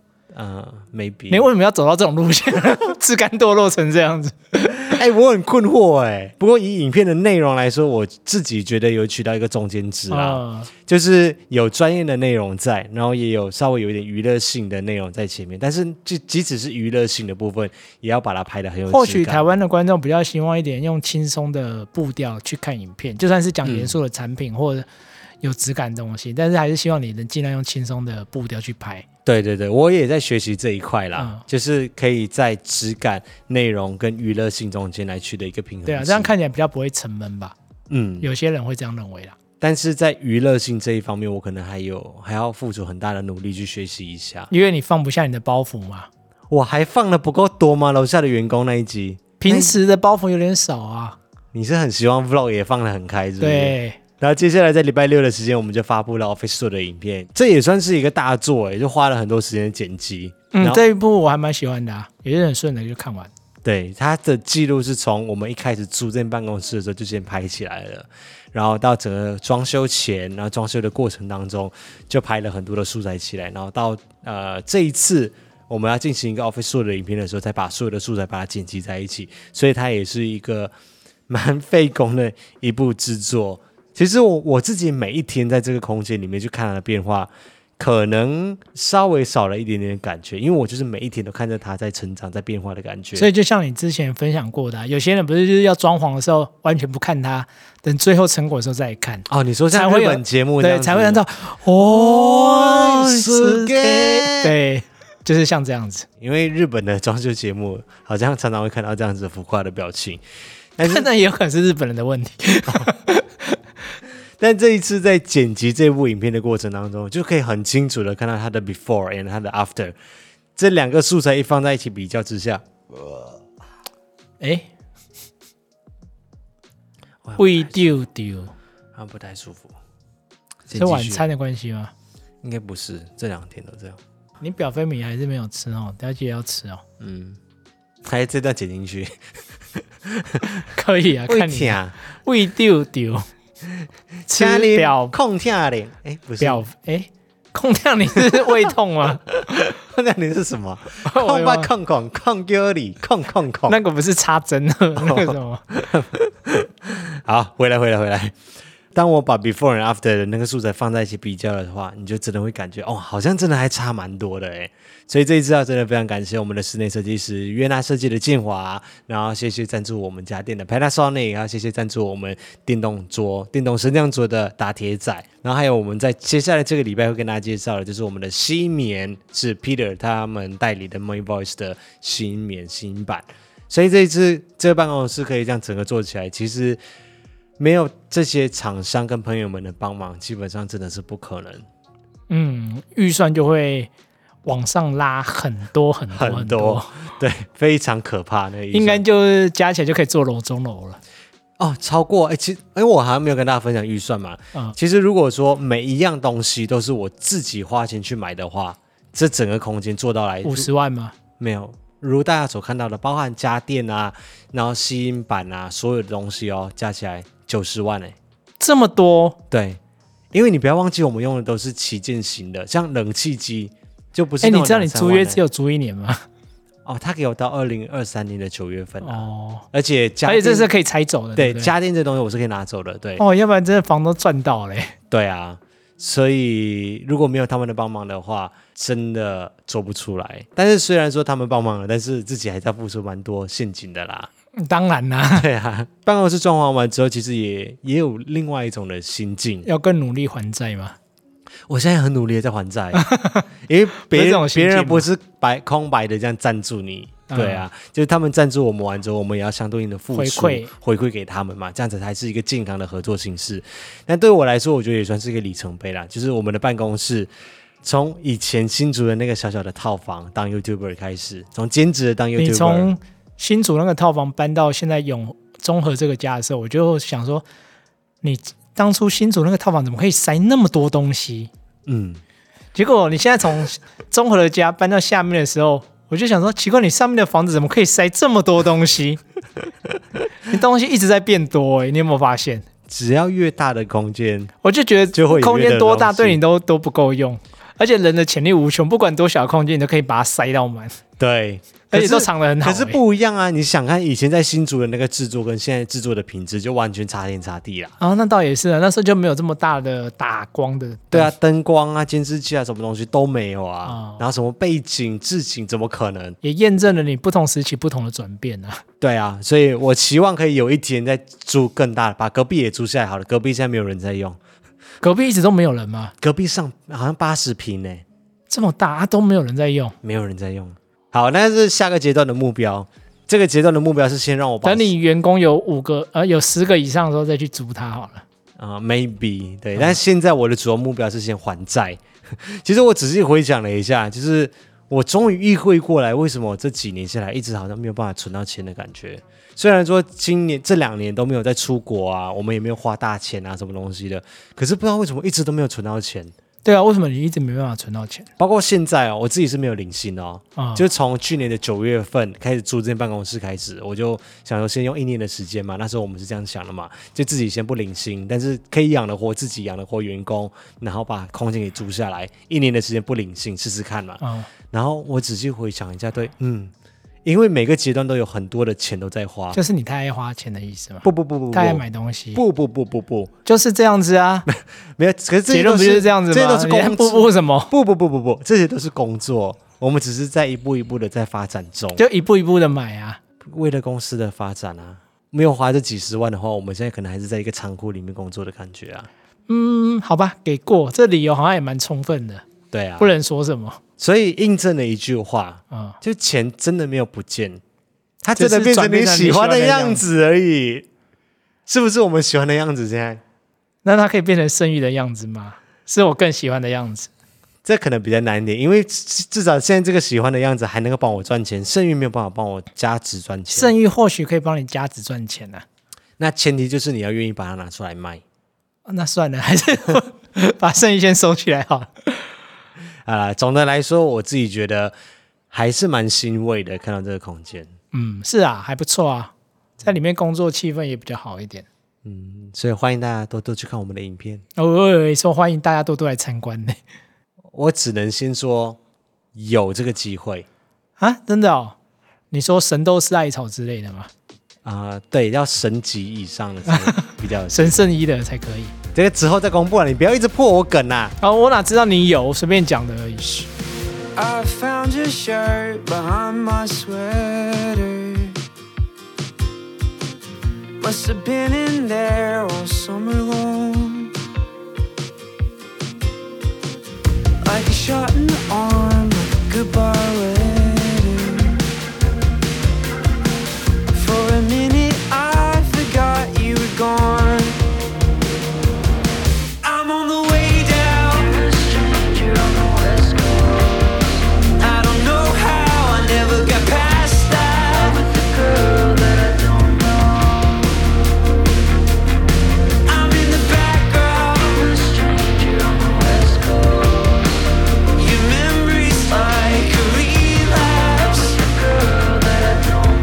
[SPEAKER 1] maybe
[SPEAKER 2] 你为什么要走到这种路线，自甘堕落成这样子？
[SPEAKER 1] 我很困惑不过以影片的内容来说，我自己觉得有取到一个中间值就是有专业的内容在，然后也有稍微有一点娱乐性的内容在前面，但是就即使是娱乐性的部分，也要把它拍得很有质感。
[SPEAKER 2] 或许台湾的观众比较希望一点用轻松的步调去看影片，就算是讲严肃的产品或者有质感的东西，但是还是希望你能尽量用轻松的步调去拍。
[SPEAKER 1] 对对对，我也在学习这一块啦，就是可以在质感、内容跟娱乐性中间来取得一个平衡。
[SPEAKER 2] 对啊，这样看起来比较不会沉闷吧？有些人会这样认为啦。
[SPEAKER 1] 但是在娱乐性这一方面，我可能还要付出很大的努力去学习一下。
[SPEAKER 2] 因为你放不下你的包袱嘛。
[SPEAKER 1] 我还放的不够多吗？楼下的员工那一集，
[SPEAKER 2] 平时的包袱有点少啊。
[SPEAKER 1] 你是很希望 Vlog 也放得很开，是不是？
[SPEAKER 2] 对。
[SPEAKER 1] 然后接下来在礼拜6的时间，我们就发布了 Office Tour 的影片，这也算是一个大作就花了很多时间剪辑。
[SPEAKER 2] 这一部我还蛮喜欢的也是很顺的就看完。
[SPEAKER 1] 对，它的记录是从我们一开始租进办公室的时候就先拍起来了，然后到整个装修前，然后装修的过程当中就拍了很多的素材起来，然后到这一次我们要进行一个 Office Tour 的影片的时候，才把所有的素材把它剪辑在一起，所以它也是一个蛮费工的一部制作。其实我自己每一天在这个空间里面去看它的变化，可能稍微少了一点点感觉，因为我就是每一天都看着它在成长、在变化的感觉。
[SPEAKER 2] 所以就像你之前分享过的有些人不是就是要装潢的时候完全不看它，等最后成果的时候再看。
[SPEAKER 1] 你说像日本节目这样子，
[SPEAKER 2] 对，才会看到是对，就是像这样子。
[SPEAKER 1] 因为日本的装修节目好像常常会看到这样子浮夸的表情，但是
[SPEAKER 2] 那也有可能是日本人的问题。
[SPEAKER 1] 但这一次在剪辑这部影片的过程当中，就可以很清楚的看到它的 before and 它的 after， 这2个素材一放在一起比较之下，
[SPEAKER 2] 会丢丢，
[SPEAKER 1] 不太舒服。
[SPEAKER 2] 是晚餐的关系吗？
[SPEAKER 1] 应该不是，这2天都这样。
[SPEAKER 2] 你表飞米还是没有吃哦，等下记得要吃哦。
[SPEAKER 1] 还这段剪进去，
[SPEAKER 2] 可以啊，看你胃丢丢，吃表
[SPEAKER 1] 控跳铃，不是
[SPEAKER 2] 表空跳铃是胃痛吗？
[SPEAKER 1] 控跳铃是什么？控吧控控控叫你控控控，
[SPEAKER 2] 那个不是插针的，那个什么？
[SPEAKER 1] 好，回来。当我把 before and after 的那个素材放在一起比较的话，你就真的会感觉好像真的还差蛮多的诶。所以这一次真的非常感谢我们的室内设计师约纳设计的建华，然后谢谢赞助我们家店的 Panasonic， 还有谢谢赞助我们电动升降桌的打铁仔，然后还有我们在接下来这个礼拜会跟大家介绍的就是我们的新棉，是 Peter 他们代理的 My Voice 的新棉新版。所以这一次这个办公室可以这样整个做起来，其实没有这些厂商跟朋友们的帮忙，基本上真的是不可能。
[SPEAKER 2] 预算就会往上拉很多，
[SPEAKER 1] 对，非常可怕那
[SPEAKER 2] 应该就是加起来就可以做楼中楼了。
[SPEAKER 1] 超过我好像没有跟大家分享预算嘛。其实如果说每一样东西都是我自己花钱去买的话，这整个空间做到来
[SPEAKER 2] 50万吗？
[SPEAKER 1] 没有。如大家所看到的，包含家电啊，然后吸音板啊，所有的东西加起来90万
[SPEAKER 2] 这么多？
[SPEAKER 1] 对，因为你不要忘记，我们用的都是旗舰型的，像冷气机就不是。
[SPEAKER 2] 你知道你租约只有租1年吗？
[SPEAKER 1] 他给我到2023年的9月份而且
[SPEAKER 2] 这是可以拆走的，
[SPEAKER 1] 对，家电这东西我是可以拿走的，对。
[SPEAKER 2] 要不然真的房都赚到嘞。
[SPEAKER 1] 对啊，所以如果没有他们的帮忙的话，真的做不出来。但是虽然说他们帮忙了，但是自己还在付出蛮多现金的啦。
[SPEAKER 2] 当然啦，
[SPEAKER 1] 对啊，办公室装潢完之后，其实也有另外一种的心境，
[SPEAKER 2] 要更努力还债吗？
[SPEAKER 1] 我现在很努力的在还债，因为别人不是空白的这样赞助你。对啊，就是他们赞助我们完之后，我们也要相对应的付出回馈给他们嘛，这样子才是一个健康的合作形式。但对我来说，我觉得也算是一个里程碑啦，就是我们的办公室从以前新竹的那个小小的套房当 YouTuber 开始，从兼职的当 YouTuber，
[SPEAKER 2] 你从新竹那个套房搬到现在中和这个家的时候，我就想说，你当初新竹那个套房怎么可以塞那么多东西？结果你现在从中和的家搬到下面的时候，我就想说，奇怪，你上面的房子怎么可以塞这么多东西？你东西一直在变多你有没有发现？
[SPEAKER 1] 只要越大的空间，
[SPEAKER 2] 我就觉得空间多大对你都不够用，而且人的潜力无穷，不管多小的空间，你都可以把它塞到满。
[SPEAKER 1] 对，
[SPEAKER 2] 而且都藏得很好。
[SPEAKER 1] 可是不一样啊！你想看以前在新竹的那个制作，跟现在制作的品质就完全差天差地啦。
[SPEAKER 2] 那倒也是啊，那时候就没有这么大的打光的。
[SPEAKER 1] 对啊，灯光啊、监视器啊，什么东西都没有啊。然后什么背景、置景，怎么可能？
[SPEAKER 2] 也验证了你不同时期不同的转变啊。
[SPEAKER 1] 对啊，所以我期望可以有一天再租更大的，把隔壁也租下来好了。隔壁现在没有人在用。
[SPEAKER 2] 隔壁一直都没有人吗？
[SPEAKER 1] 隔壁上好像80平呢，
[SPEAKER 2] 这么大都没有人在用，
[SPEAKER 1] 没有人在用。好，那是下个阶段的目标。这个阶段的目标是先让我把
[SPEAKER 2] 等你员工有有10个以上的时候再去租它好了。
[SPEAKER 1] maybe 对，但现在我的主要目标是先还债。其实我仔细回想了一下，就是我终于意会过来，为什么我这几年下来一直好像没有办法存到钱的感觉。虽然说今年这2年都没有在出国啊，我们也没有花大钱啊，什么东西的，可是不知道为什么一直都没有存到钱。
[SPEAKER 2] 对啊，为什么你一直没办法存到钱？
[SPEAKER 1] 包括现在我自己是没有领薪就从去年的9月份开始租这间办公室开始，我就想说先用1年的时间嘛，那时候我们是这样想的嘛，就自己先不领薪，但是可以养得活自己，养得活员工，然后把空间给租下来，1年的时间不领薪试试看嘛。然后我仔细回想一下，对，因为每个阶段都有很多的钱都在花，
[SPEAKER 2] 就是你太爱花钱的意思吗？
[SPEAKER 1] 不，
[SPEAKER 2] 太爱买东西。
[SPEAKER 1] 不，
[SPEAKER 2] 就是这样子啊。
[SPEAKER 1] 没有，可是
[SPEAKER 2] 结论不就是这样子吗？
[SPEAKER 1] 这些都是工作。
[SPEAKER 2] 不什么？
[SPEAKER 1] 不，这些都是工作，我们只是在一步一步的在发展中，
[SPEAKER 2] 就一步一步的买啊，
[SPEAKER 1] 为了公司的发展啊。没有花这几10万的话，我们现在可能还是在一个仓库里面工作的感觉啊。
[SPEAKER 2] 好吧，给过，这理由好像也蛮充分的。
[SPEAKER 1] 对啊，
[SPEAKER 2] 不能说什么。
[SPEAKER 1] 所以印证了一句话，就钱真的没有不见，它真的变成你喜欢的样子而已。是不是我们喜欢的样子？现在，
[SPEAKER 2] 那它可以变成剩余的样子吗？是我更喜欢的样子。
[SPEAKER 1] 这可能比较难一点，因为至少现在这个喜欢的样子还能够帮我赚钱，剩余没有办法帮我加值赚钱。
[SPEAKER 2] 剩余或许可以帮你加值赚钱啊。
[SPEAKER 1] 那前提就是你要愿意把它拿出来卖。
[SPEAKER 2] 那算了，还是把剩余先收起来好了。
[SPEAKER 1] 总的来说，我自己觉得还是蛮欣慰的，看到这个空间。
[SPEAKER 2] 是啊，还不错啊，在里面工作气氛也比较好一点。
[SPEAKER 1] 所以欢迎大家多多去看我们的影片。
[SPEAKER 2] 我以为说欢迎大家多多来参观呢。
[SPEAKER 1] 我只能先说有这个机会
[SPEAKER 2] 啊，真的哦？你说神斗士艾草之类的吗？
[SPEAKER 1] 对，要神级以上的才比较
[SPEAKER 2] 神圣一的才可以。
[SPEAKER 1] 这个之后再公布了，你不要一直破我梗啊！
[SPEAKER 2] 我哪知道你有，我随便讲的而已。
[SPEAKER 3] I found your shirt behind my sweater. Must have been in there all summer long. Like a shot in the arm, like a goodbye letter. For a minute I forgot you were gone. I'm on the way down. A stranger on the west coast. I don't know how I never got past that. With the girl that I don't know. I'm in the background. A stranger on the west coast. Your memory's like a relapse. With the girl that I don't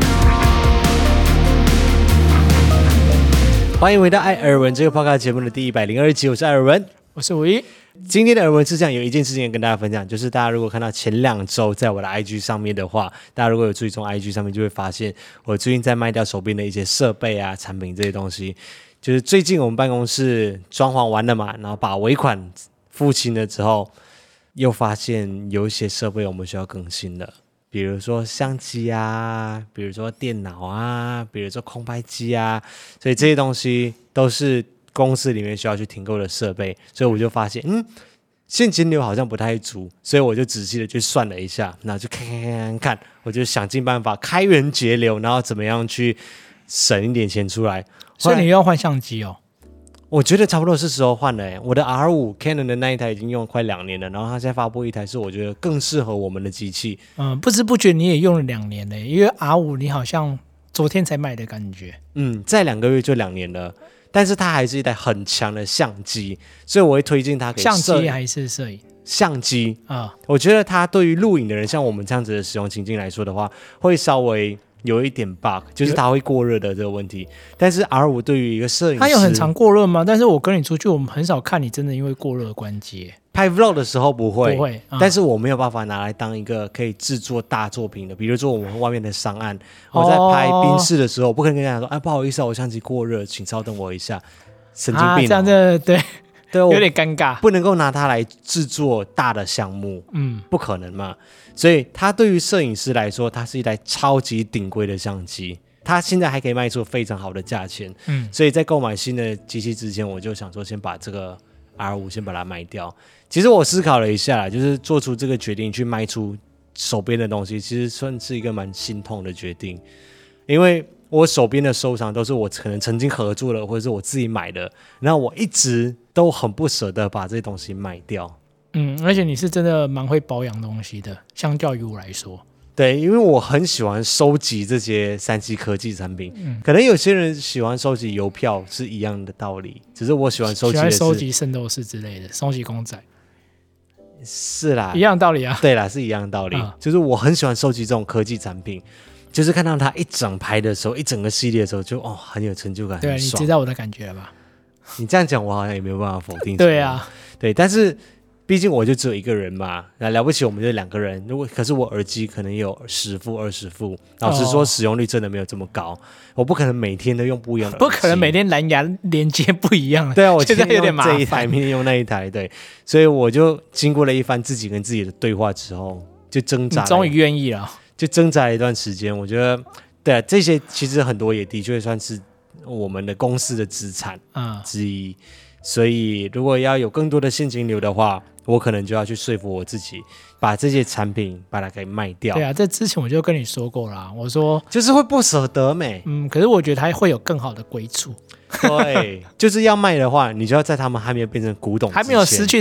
[SPEAKER 3] know.
[SPEAKER 1] 欢迎回到艾尔文这个 podcast 节目的第102集，我是艾尔文，
[SPEAKER 2] 我是五一。
[SPEAKER 1] 今天的耳闻是这样，有一件事情跟大家分享，就是大家如果看到前2周在我的 IG 上面的话，大家如果有追踪 IG 上面，就会发现我最近在卖掉手边的一些设备啊、产品这些东西。就是最近我们办公室装潢完了嘛，然后把尾款付清了之后，又发现有一些设备我们需要更新了。比如说相机啊，比如说电脑啊，比如说空拍机啊，所以这些东西都是公司里面需要去订购的设备，所以我就发现，现金流好像不太足，所以我就仔细的去算了一下，然后就看，我就想尽办法开源节流，然后怎么样去省一点钱出来。
[SPEAKER 2] 所以你要换相机哦？
[SPEAKER 1] 我觉得差不多是时候换了我的 R5 Canon 的那一台已经用了快2年了，然后它现在发布一台是我觉得更适合我们的机器。
[SPEAKER 2] 不知不觉你也用了2年了，因为 R5 你好像昨天才买的感觉。
[SPEAKER 1] 再2个月就2年了，但是它还是一台很强的相机，所以我会推荐它给
[SPEAKER 2] 相机还是摄影？
[SPEAKER 1] 相机我觉得它对于录影的人，像我们这样子的使用情境来说的话，会稍微有一点 bug， 就是它会过热的这个问题。但是 R5 对于一个摄影师，
[SPEAKER 2] 它有很常过热吗？但是我跟你出去，我们很少看你真的因为过热关机。
[SPEAKER 1] 拍 vlog 的时候不会，
[SPEAKER 2] 但
[SPEAKER 1] 是我没有办法拿来当一个可以制作大作品的，比如说我们外面的商案，我在拍宾士的时候，我不可能跟人家说，不好意思我相机过热，请稍等我一下，神经病，
[SPEAKER 2] 这样的对，有点尴尬，
[SPEAKER 1] 不能够拿它来制作大的项目，不可能嘛。所以它对于摄影师来说，它是一台超级顶规的相机，它现在还可以卖出非常好的价钱，所以在购买新的机器之前，我就想说先把这个 R5 先把它卖掉。其实我思考了一下，就是做出这个决定去卖出手边的东西，其实算是一个蛮心痛的决定，因为我手边的收藏都是我可能曾经合作的，或者是我自己买的，然后我一直都很不舍得把这些东西卖掉。
[SPEAKER 2] 而且你是真的蛮会保养东西的，相较于我来说。
[SPEAKER 1] 对，因为我很喜欢收集这些3C 科技产品，可能有些人喜欢收集邮票是一样的道理，只是我喜欢收集
[SPEAKER 2] 圣斗士之类的，收集公仔。
[SPEAKER 1] 是啦，
[SPEAKER 2] 一样道理啊。
[SPEAKER 1] 对啦，是一样的道理，就是我很喜欢收集这种科技产品，就是看到它一整排的时候，一整个系列的时候，就很有成就感，
[SPEAKER 2] 对，
[SPEAKER 1] 很爽。
[SPEAKER 2] 你知道我的感觉了吧？
[SPEAKER 1] 你这样讲，我好像也没有办法否定。
[SPEAKER 2] 对啊，
[SPEAKER 1] 对，但是毕竟我就只有一个人嘛，那了不起我们就2个人。可是我耳机可能有10副、20副，老实说使用率真的没有这么高，我不可能每天都用不一样的耳机，
[SPEAKER 2] 不可能每天蓝牙连接不一样。
[SPEAKER 1] 对啊，我
[SPEAKER 2] 现在有点麻烦，
[SPEAKER 1] 这一台，明天用那一台，对，所以我就经过了一番自己跟自己的对话之后，就挣扎了，
[SPEAKER 2] 你终于愿意了，
[SPEAKER 1] 就挣扎了一段时间。我觉得，对啊，这些其实很多也的确算是我们的公司的资产之一。所以如果要有更多的现金流的话，我可能就要去说服我自己，把这些产品把它给卖掉。
[SPEAKER 2] 对啊，这之前我就跟你说过啦，我说
[SPEAKER 1] 就是会不舍得美，
[SPEAKER 2] 可是我觉得它会有更好的归处。
[SPEAKER 1] 对，就是要卖的话，你就要在他们还没有变成古董之前，
[SPEAKER 2] 还没有失去它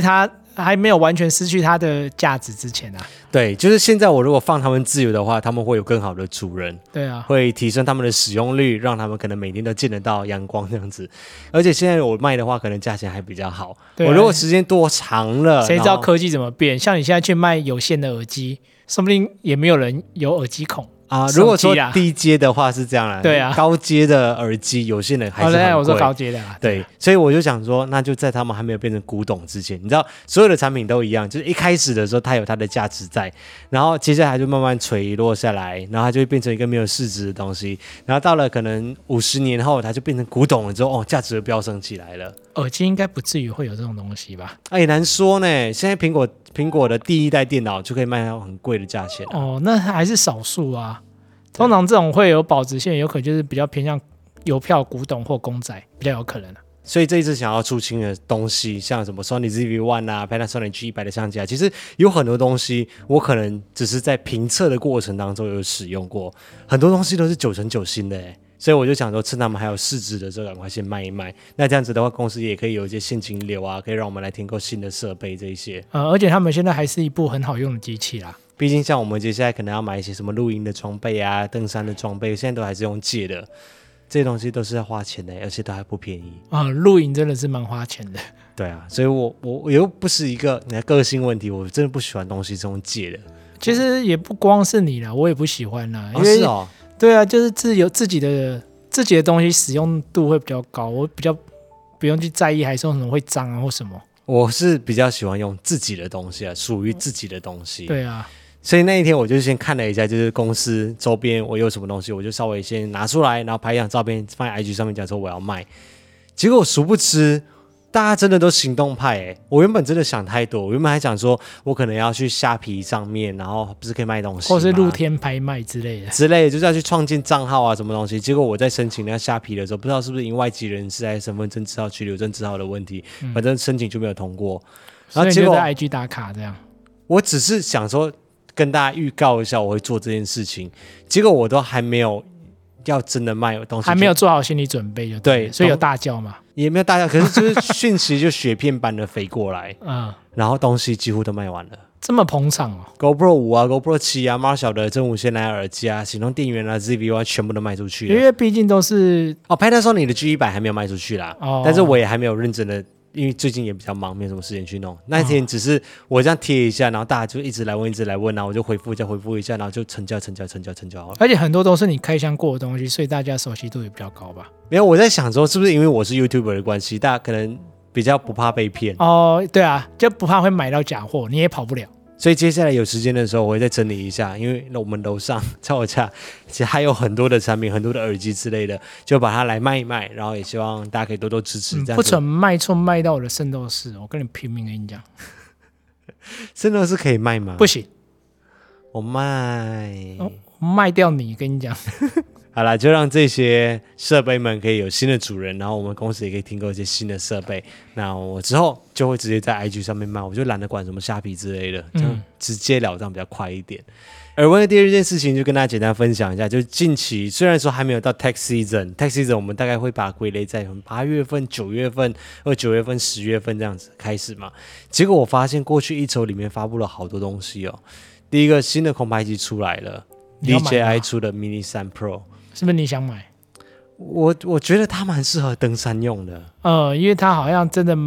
[SPEAKER 2] 还没有完全失去它的价值之前啊。
[SPEAKER 1] 对，就是现在我如果放他们自由的话，他们会有更好的主人，
[SPEAKER 2] 对啊，
[SPEAKER 1] 会提升他们的使用率，让他们可能每天都见得到阳光这样子。而且现在我卖的话，可能价钱还比较好。
[SPEAKER 2] 对啊
[SPEAKER 1] 我如果时间多长了，
[SPEAKER 2] 谁知道
[SPEAKER 1] 然后
[SPEAKER 2] 科技怎么变？像你现在去卖有线的耳机，说不定也没有人有耳机孔。
[SPEAKER 1] 啊，如果说
[SPEAKER 2] 手机啊
[SPEAKER 1] 低阶的话是这样啦，
[SPEAKER 2] 对啊
[SPEAKER 1] 高阶的耳机有些人还是
[SPEAKER 2] 对，
[SPEAKER 1] 很
[SPEAKER 2] 我说
[SPEAKER 1] 贵。
[SPEAKER 2] 高阶的啦。
[SPEAKER 1] 对，所以我就想说，那就在他们还没有变成古董之前，你知道，所有的产品都一样，就是一开始的时候它有它的价值在，然后接下来就慢慢垂落下来，然后它就会变成一个没有市值的东西，然后到了可能50年后，它就变成古董了之后，哦，价值就飙升起来了。
[SPEAKER 2] 耳机应该不至于会有这种东西吧？
[SPEAKER 1] 也难说呢。现在苹果的第一代电脑就可以卖到很贵的价钱了。
[SPEAKER 2] 哦，那还是少数啊。通常这种会有保值线，有可能就是比较偏向邮票、古董或公仔，比较有可能。
[SPEAKER 1] 所以这一次想要出清的东西，像什么 Sony ZV-1 啊、Panasonic G100的相机啊，其实有很多东西我可能只是在评测的过程当中有使用过，很多东西都是9成9新的欸。所以我就想说，趁他们还有市值的时候，赶快先卖一卖。那这样子的话，公司也可以有一些现金流啊，可以让我们来添购新的设备这一些。
[SPEAKER 2] 而且他们现在还是一部很好用的机器啦。
[SPEAKER 1] 毕竟像我们接下来可能要买一些什么露营的装备啊、登山的装备，现在都还是用借的，这些东西都是要花钱的，而且都还不便宜。
[SPEAKER 2] 露营真的是蛮花钱的。
[SPEAKER 1] 对啊，所以我又不是一个个性问题，我真的不喜欢东西这种借的。
[SPEAKER 2] 其实也不光是你啦，我也不喜欢啦。因为
[SPEAKER 1] 是哦，
[SPEAKER 2] 对啊，就是自己的东西使用度会比较高，我比较不用去在意还是用什么会脏啊或什么。
[SPEAKER 1] 我是比较喜欢用自己的东西啊，属于自己的东西。
[SPEAKER 2] 对啊。
[SPEAKER 1] 所以那一天我就先看了一下，就是公司周边我有什么东西，我就稍微先拿出来，然后拍一张照片放在 IG 上面，讲说我要卖。结果殊不知，大家真的都行动派欸。我原本真的想太多，我原本还想说，我可能要去虾皮上面，然后不是可以卖东西吗，
[SPEAKER 2] 或是露天拍卖之类的，
[SPEAKER 1] 就是要去创建账号啊，什么东西。结果我在申请那个虾皮的时候，不知道是不是因外籍人士还是身份证字号、居留证字号的问题，反正申请就没有通过。然后结果
[SPEAKER 2] 所以你就在 IG 打卡这样。
[SPEAKER 1] 我只是想说跟大家预告一下我会做这件事情，结果我都还没有要真的卖东西，
[SPEAKER 2] 还没有做好心理准备就对，所以有大叫嘛？
[SPEAKER 1] 也没有大叫，可是就是讯息就雪片般的飞过来，然后东西几乎都卖完了。
[SPEAKER 2] 这么捧场哦
[SPEAKER 1] GoPro 5啊 GoPro 7啊 Marshall 的真无线蓝牙耳机啊行动电源啊 ZV-1 全部都卖出去了，
[SPEAKER 2] 因为毕竟都是
[SPEAKER 1] Panasonic 的 G100 还没有卖出去啦，但是我也还没有认真的，因为最近也比较忙，没有什么时间去弄。那天只是我这样贴一下，然后大家就一直来问，然后我就回复一下，然后就成交好了。
[SPEAKER 2] 而且很多都是你开箱过的东西，所以大家熟悉度也比较高吧？
[SPEAKER 1] 没有，我在想说是不是因为我是 YouTuber 的关系，大家可能比较不怕被骗。
[SPEAKER 2] 对啊，就不怕会买到假货，你也跑不了。
[SPEAKER 1] 所以接下来有时间的时候，我会再整理一下，因为我们楼上在我家其实还有很多的产品，很多的耳机之类的，就把它来卖一卖，然后也希望大家可以多多支持。这样子
[SPEAKER 2] 不准卖错卖到我的圣斗士，我跟你拼命跟你讲，
[SPEAKER 1] 圣斗士可以卖吗？
[SPEAKER 2] 不行，
[SPEAKER 1] 我卖，
[SPEAKER 2] 卖掉你，跟你讲。
[SPEAKER 1] 好啦，就让这些设备们可以有新的主人，然后我们公司也可以订购一些新的设备。那我之后就会直接在 IG 上面卖，我就懒得管什么虾皮之类的，这样直截了当比较快一点。耳闻的第二件事情就跟大家简单分享一下，就是近期虽然说还没有到 Tax Season 我们大概会把它归类在8月份、9月份或9月份、10月份这样子开始嘛。结果我发现过去一周里面发布了好多东西哦。第一个新的空拍机出来了 ，DJI 出的 Mini 3 Pro。
[SPEAKER 2] 是不是你想买？
[SPEAKER 1] 我觉得它蛮适合登山用的。
[SPEAKER 2] 因为它好像真的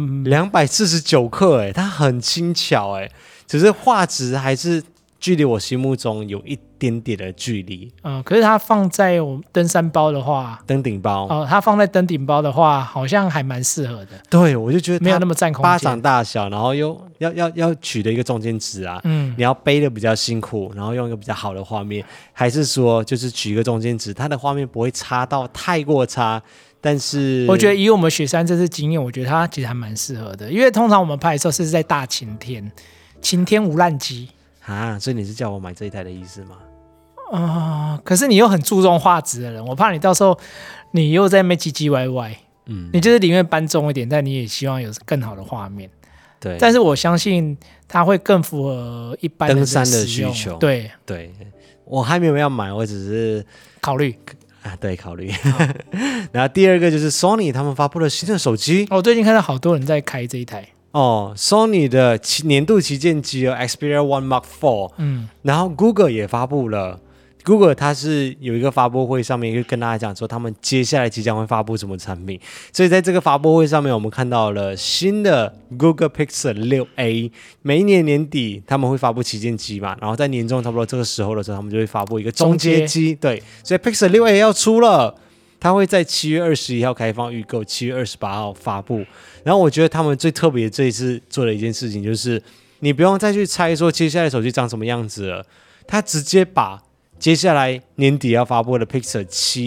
[SPEAKER 1] 249克，它很轻巧，只是画质还是距离我心目中有一点点的距离。
[SPEAKER 2] 可是它放在我们登山包的话，
[SPEAKER 1] 登顶包，
[SPEAKER 2] 它放在登顶包的话，好像还蛮适合的。
[SPEAKER 1] 对，我就觉得
[SPEAKER 2] 没有那么占空间，
[SPEAKER 1] 巴掌大小，然后又要取得一个中间值啊。你要背的比较辛苦，然后用一个比较好的画面，还是说就是取一个中间值，它的画面不会差到太过差。但是
[SPEAKER 2] 我觉得以我们雪山这次经验，我觉得它其实还蛮适合的，因为通常我们拍的时候是在大晴天，晴天无烂机
[SPEAKER 1] 啊，所以你是叫我买这一台的意思吗？
[SPEAKER 2] 可是你又很注重画质的人，我怕你到时候你又在那边唧唧歪歪。你就是宁愿搬重一点，但你也希望有更好的画面。
[SPEAKER 1] 对，
[SPEAKER 2] 但是我相信它会更符合一般人
[SPEAKER 1] 登山的需求。
[SPEAKER 2] 对，
[SPEAKER 1] 我还没有要买，我只是
[SPEAKER 2] 考虑。
[SPEAKER 1] 对，考虑。然后第二个就是 Sony 他们发布了新的手机。
[SPEAKER 2] 我最近看到好多人在开这一台。
[SPEAKER 1] Sony 的年度旗舰机Xperia One Mark IV，然后 Google 也发布了。Google 它是有一个发布会，上面会跟大家讲说他们接下来即将会发布什么产品，所以在这个发布会上面，我们看到了新的 Google Pixel 6a， 每一年年底他们会发布旗舰机嘛，然后在年终差不多这个时候的时候，他们就会发布一个中阶机，对，所以 Pixel 6a 要出了，它会在7月21号开放预购，7月28号发布。然后我觉得他们最特别这一次做的一件事情就是，你不用再去猜说接下来手机长什么样子了，它直接把接下来年底要发布的 Pixel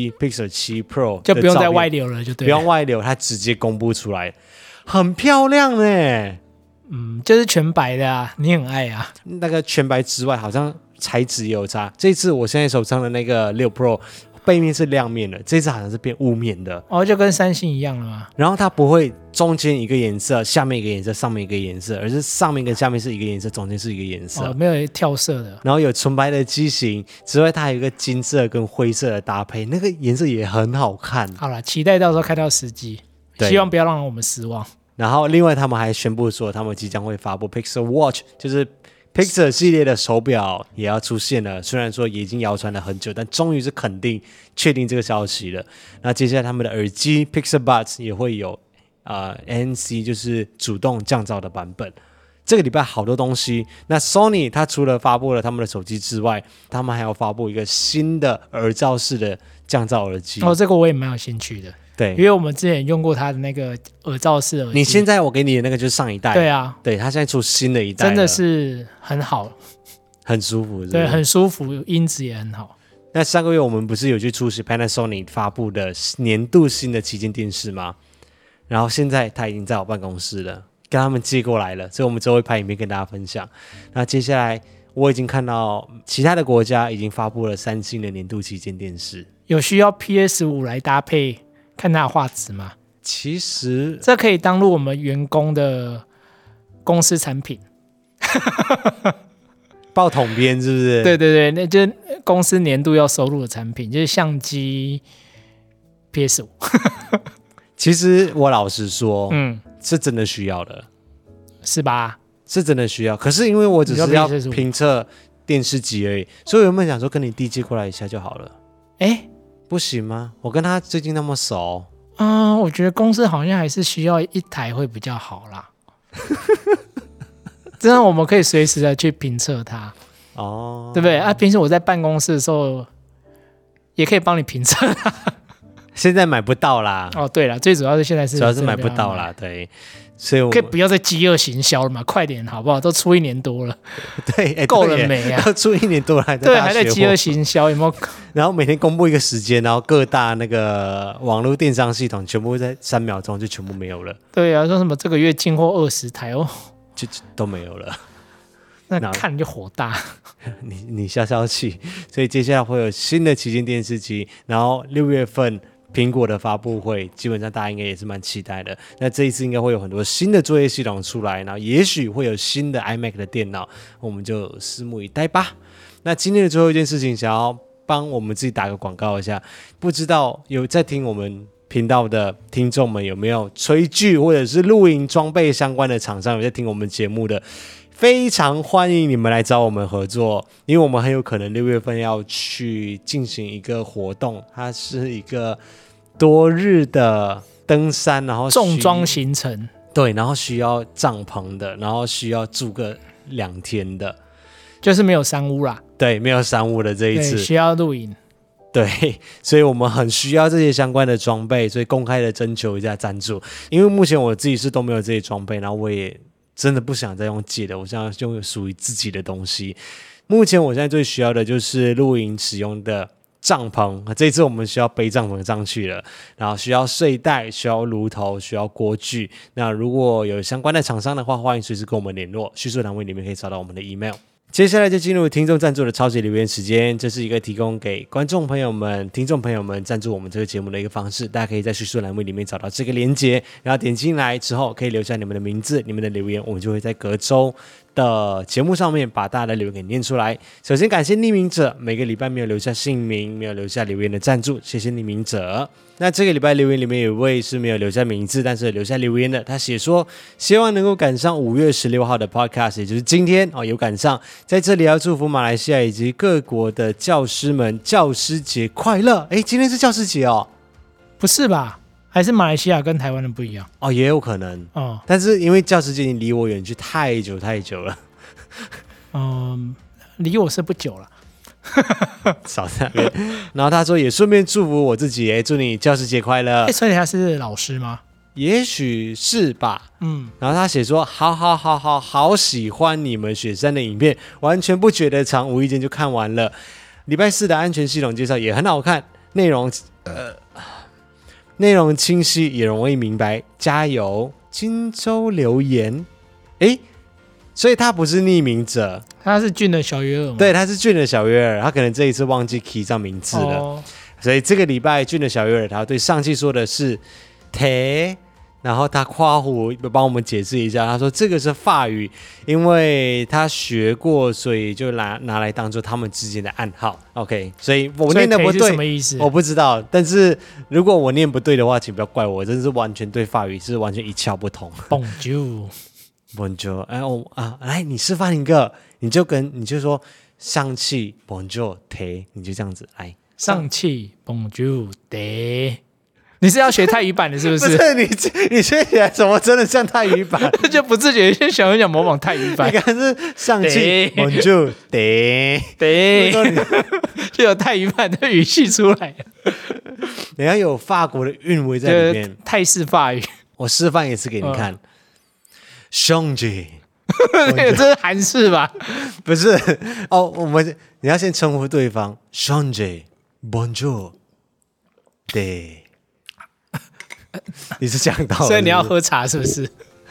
[SPEAKER 1] 7 Pro
[SPEAKER 2] 就不用再外流了，就对了，
[SPEAKER 1] 不用外流，它直接公布出来，很漂亮耶。
[SPEAKER 2] 就是全白的啊，你很爱啊。
[SPEAKER 1] 那个全白之外，好像材质也有差。这次我现在手上的那个6 Pro 背面是亮面的，这次好像是变雾面的。
[SPEAKER 2] 就跟三星一样了嘛。
[SPEAKER 1] 然后它不会中间一个颜色，下面一个颜色，上面一个颜色，而是上面跟下面是一个颜色，中间是一个颜色。
[SPEAKER 2] 没有跳色的。
[SPEAKER 1] 然后有纯白的机型之外，它还有一个金色跟灰色的搭配，那个颜色也很好看。
[SPEAKER 2] 好了，期待到时候看到实机，希望不要让我们失望。
[SPEAKER 1] 然后另外他们还宣布说，他们即将会发布 Pixel Watch， 就是Pixel 系列的手表也要出现了，虽然说也已经谣传了很久，但终于是确定这个消息了。那接下来他们的耳机 Pixel Buds 也会有ANC， 就是主动降噪的版本。这个礼拜好多东西。那 Sony 它除了发布了他们的手机之外，他们还要发布一个新的耳罩式的降噪耳机。
[SPEAKER 2] 这个我也蛮有兴趣的。对，因为我们之前用过它的那个耳罩式耳机。
[SPEAKER 1] 你现在我给你的那个就是上一代。
[SPEAKER 2] 对啊，
[SPEAKER 1] 对，它现在出新的一代了，
[SPEAKER 2] 真的是很好，
[SPEAKER 1] 很舒服是不是？
[SPEAKER 2] 对，很舒服，音质也很好。
[SPEAKER 1] 那上个月我们不是有去出席 Panasonic 发布的年度新的旗舰电视吗？然后现在它已经在我办公室了，跟他们寄过来了，所以我们之后会拍影片跟大家分享。那接下来我已经看到其他的国家已经发布了三星的年度旗舰电视，
[SPEAKER 2] 有需要 PS5 来搭配看它的画质吗？
[SPEAKER 1] 其实
[SPEAKER 2] 这可以当入我们员工的公司产品。
[SPEAKER 1] 报统编是不是？
[SPEAKER 2] 对对对，那就是公司年度要收入的产品，就是相机 PS5。
[SPEAKER 1] 其实我老实说，是真的需要的，
[SPEAKER 2] 是吧？
[SPEAKER 1] 是真的需要。可是因为我只是要评测电视机而已，所以我原本想说跟你弟借过来一下就好了。不行吗？我跟他最近那么熟。
[SPEAKER 2] 我觉得公司好像还是需要一台会比较好啦。这样我们可以随时的去评测它，对不对？平时我在办公室的时候，也可以帮你评测它。
[SPEAKER 1] 现在买不到啦。
[SPEAKER 2] 对了，最主要是现在是
[SPEAKER 1] 主要是买不到啦，对。所以我
[SPEAKER 2] 可以不要再饥饿行销了嘛，快点好不好？都出1年多了，
[SPEAKER 1] 对，
[SPEAKER 2] 够了没啊？
[SPEAKER 1] 都出1年多了，
[SPEAKER 2] 还在饥饿行销，有没有？
[SPEAKER 1] 然后每天公布一个时间，然后各大那个网络电商系统全部在3秒钟就全部没有了。
[SPEAKER 2] 对啊，说什么这个月进货20台
[SPEAKER 1] 就都没有了。
[SPEAKER 2] 那看就火大。
[SPEAKER 1] 你消气。所以接下来会有新的旗舰电视机，然后6月份苹果的发布会，基本上大家应该也是蛮期待的。那这一次应该会有很多新的作业系统出来，然后也许会有新的 iMac 的电脑，我们就拭目以待吧。那今天的最后一件事情，想要帮我们自己打个广告一下，不知道有在听我们频道的听众们有没有炊具或者是露营装备相关的厂商有在听我们节目的，非常欢迎你们来找我们合作，因为我们很有可能6月份要去进行一个活动，它是一个多日的登山，然后
[SPEAKER 2] 重装行程，
[SPEAKER 1] 对，然后需要帐篷的，然后需要住个2天的，
[SPEAKER 2] 就是没有山屋啦。
[SPEAKER 1] 对，没有山屋的这一次
[SPEAKER 2] 需要露营。
[SPEAKER 1] 对，所以我们很需要这些相关的装备，所以公开的征求一下赞助。因为目前我自己是都没有这些装备，然后我也真的不想再用借的，我想要用属于自己的东西。目前我现在最需要的就是露营使用的帐篷，这一次我们需要背帐篷上去了，然后需要睡袋，需要炉头，需要锅具。那如果有相关的厂商的话，欢迎随时跟我们联络，叙述栏位里面可以找到我们的 email。接下来就进入听众赞助的超级留言时间，这是一个提供给观众朋友们、听众朋友们赞助我们这个节目的一个方式。大家可以在叙述栏位里面找到这个连结，然后点进来之后可以留下你们的名字、你们的留言，我们就会在隔周的节目上面把大家的留言给念出来。首先感谢匿名者，每个礼拜没有留下姓名、没有留下留言的赞助，谢谢匿名者。那这个礼拜留言里面有一位是没有留下名字，但是留下留言的，他写说希望能够赶上5月16号的 podcast， 也就是今天有赶上。在这里要祝福马来西亚以及各国的教师们教师节快乐。诶，今天是教师节哦？
[SPEAKER 2] 不是吧？还是马来西亚跟台湾的不一样？
[SPEAKER 1] 哦，也有可能哦。但是因为教师节已经离我远去太久了。
[SPEAKER 2] 离我是不久了。
[SPEAKER 1] 少在那边。然后他说也顺便祝福我自己，祝你教师节快乐。
[SPEAKER 2] 所以他是老师吗？
[SPEAKER 1] 也许是吧。然后他写说好喜欢你们雪山的影片，完全不觉得长，无意间就看完了。礼拜4的安全系统介绍也很好看，内容清晰也容易明白，加油！荆州留言，所以他不是匿名者，
[SPEAKER 2] 他是俊的小约尔吗？
[SPEAKER 1] 对，他是俊的小约尔，他可能这一次忘记 key 上名字了，所以这个礼拜俊的小约尔他对上期说的是 te， 然后他夸胡帮我们解释一下，他说这个是法语，因为他学过，所以就拿来当做他们之间的暗号。OK， 所以我念的不对，
[SPEAKER 2] 什么意思？
[SPEAKER 1] 我不知道，但是如果我念不对的话，请不要怪我，真是完全对法语是完全一窍不通。Bonjour， 来，你示范一个，你就说上气 Bonjour te， 你就这样子来，
[SPEAKER 2] 上气 Bonjour te。你是要学泰语版的，是不是？
[SPEAKER 1] 不是你学起来怎么真的像泰语版？
[SPEAKER 2] 就不自觉先想模仿泰语版。
[SPEAKER 1] 你看是上气 Bonjour te，
[SPEAKER 2] 就有泰语版的语气出来了。
[SPEAKER 1] 你要有法国的韵味在里面，
[SPEAKER 2] 泰式法语。
[SPEAKER 1] 我示范一次给你看。兄弟，
[SPEAKER 2] 这是韩式吧？
[SPEAKER 1] 不是哦，你要先称呼对方，兄弟 ，Bonjour， 对，你是讲到，
[SPEAKER 2] 所以你要喝茶是不是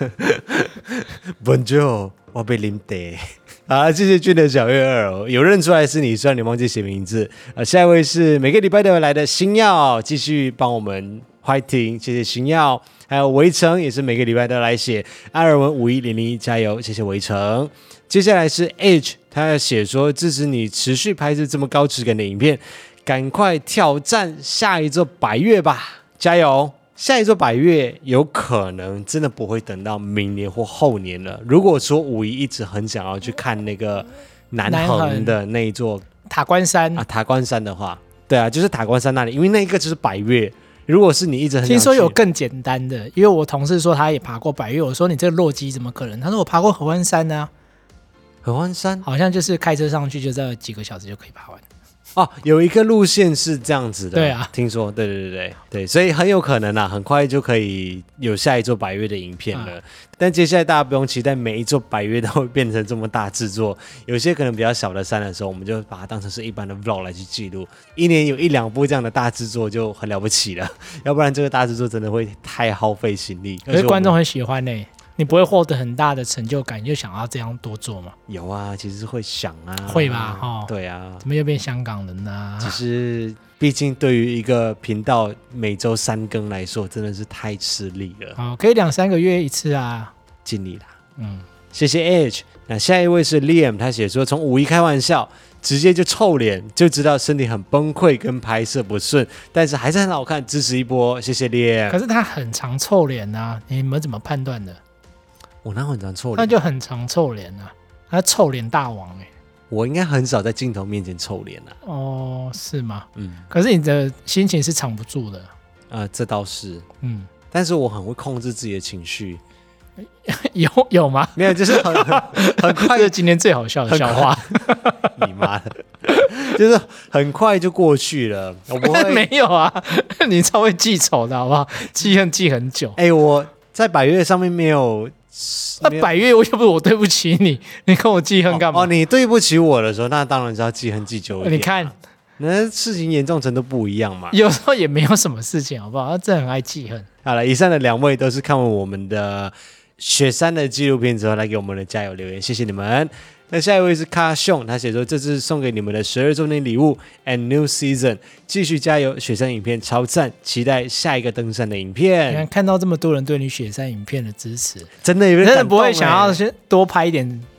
[SPEAKER 1] ？Bonjour， 我被淋得。好，谢谢俊的小月儿，有认出来是你，虽然你忘记写名字。下一位是每个礼拜都有来的星耀，继续帮我们fighting，谢谢星耀。还有围城也是每个礼拜都来写，艾尔文51001加油，谢谢围城。接下来是 H， 他要写说支持你持续拍摄这么高质感的影片，赶快挑战下一座百岳吧，加油！下一座百岳有可能真的不会等到明年或后年了。如果说5一直很想要去看那个南横的那一座
[SPEAKER 2] 塔关山
[SPEAKER 1] 塔关山的话，对啊，就是塔关山那里，因为那一个就是百岳。如果是你一直很想去，
[SPEAKER 2] 听说有更简单的，因为我同事说他也爬过百岳，我说你这个弱鸡怎么可能？他说我爬过合欢山啊，
[SPEAKER 1] 合欢山
[SPEAKER 2] 好像就是开车上去就在几个小时就可以爬完。
[SPEAKER 1] 哦，有一个路线是这样子的，
[SPEAKER 2] 对啊，
[SPEAKER 1] 听说，对，所以很有可能很快就可以有下一座百岳的影片了。但接下来大家不用期待每一座百岳都会变成这么大制作，有些可能比较小的山的时候，我们就把它当成是一般的 vlog 来去记录。一年有1-2部这样的大制作就很了不起了，要不然这个大制作真的会太耗费心力。
[SPEAKER 2] 可是观众很喜欢呢。你不会获得很大的成就感，就想要这样多做吗？
[SPEAKER 1] 有啊，其实会想啊，
[SPEAKER 2] 会吧？
[SPEAKER 1] 对啊，
[SPEAKER 2] 怎么又变香港人呢？
[SPEAKER 1] 只是毕竟对于一个频道每周3更来说，真的是太吃力了。
[SPEAKER 2] 可以2-3个月一次啊，
[SPEAKER 1] 尽力啦。谢谢 H。那下一位是 Liam， 他写说从5一开玩笑，直接就臭脸，就知道身体很崩溃跟拍摄不顺，但是还是很好看，支持一波，谢谢 Liam。
[SPEAKER 2] 可是他很常臭脸啊，你们怎么判断的？
[SPEAKER 1] 我哪很常臭脸？
[SPEAKER 2] 那就很常臭脸啊，他臭脸大王
[SPEAKER 1] 我应该很少在镜头面前臭脸啊。
[SPEAKER 2] 哦，是吗？可是你的心情是藏不住的。
[SPEAKER 1] 这倒是。但是我很会控制自己的情绪。
[SPEAKER 2] 有吗？
[SPEAKER 1] 没有，就是很快。
[SPEAKER 2] 这今天最好笑的笑话。
[SPEAKER 1] 你妈的，就是很快就过去了。我不会
[SPEAKER 2] 没有啊，你超会记仇的好不好？记恨记很久。
[SPEAKER 1] 我在百岳上面没有。
[SPEAKER 2] 那百岳又不是我对不起你，你跟我记恨干嘛？
[SPEAKER 1] 你对不起我的时候，那当然是要记恨记久一点。
[SPEAKER 2] 你看，
[SPEAKER 1] 那事情严重程度不一样嘛。
[SPEAKER 2] 有时候也没有什么事情，好不好？他真的很爱记恨。
[SPEAKER 1] 好了，以上的2位都是看完我们的雪山的纪录片之后来给我们的加油留言，谢谢你们。那下一位是卡雄，他写说这是送给你们的12周年礼物 and new season， 继续加油，雪山影片超赞，期待下一个登山的影片。
[SPEAKER 2] 看到这么多人对你雪山影片的支持，
[SPEAKER 1] 真的有
[SPEAKER 2] 真的不会想要先多拍一点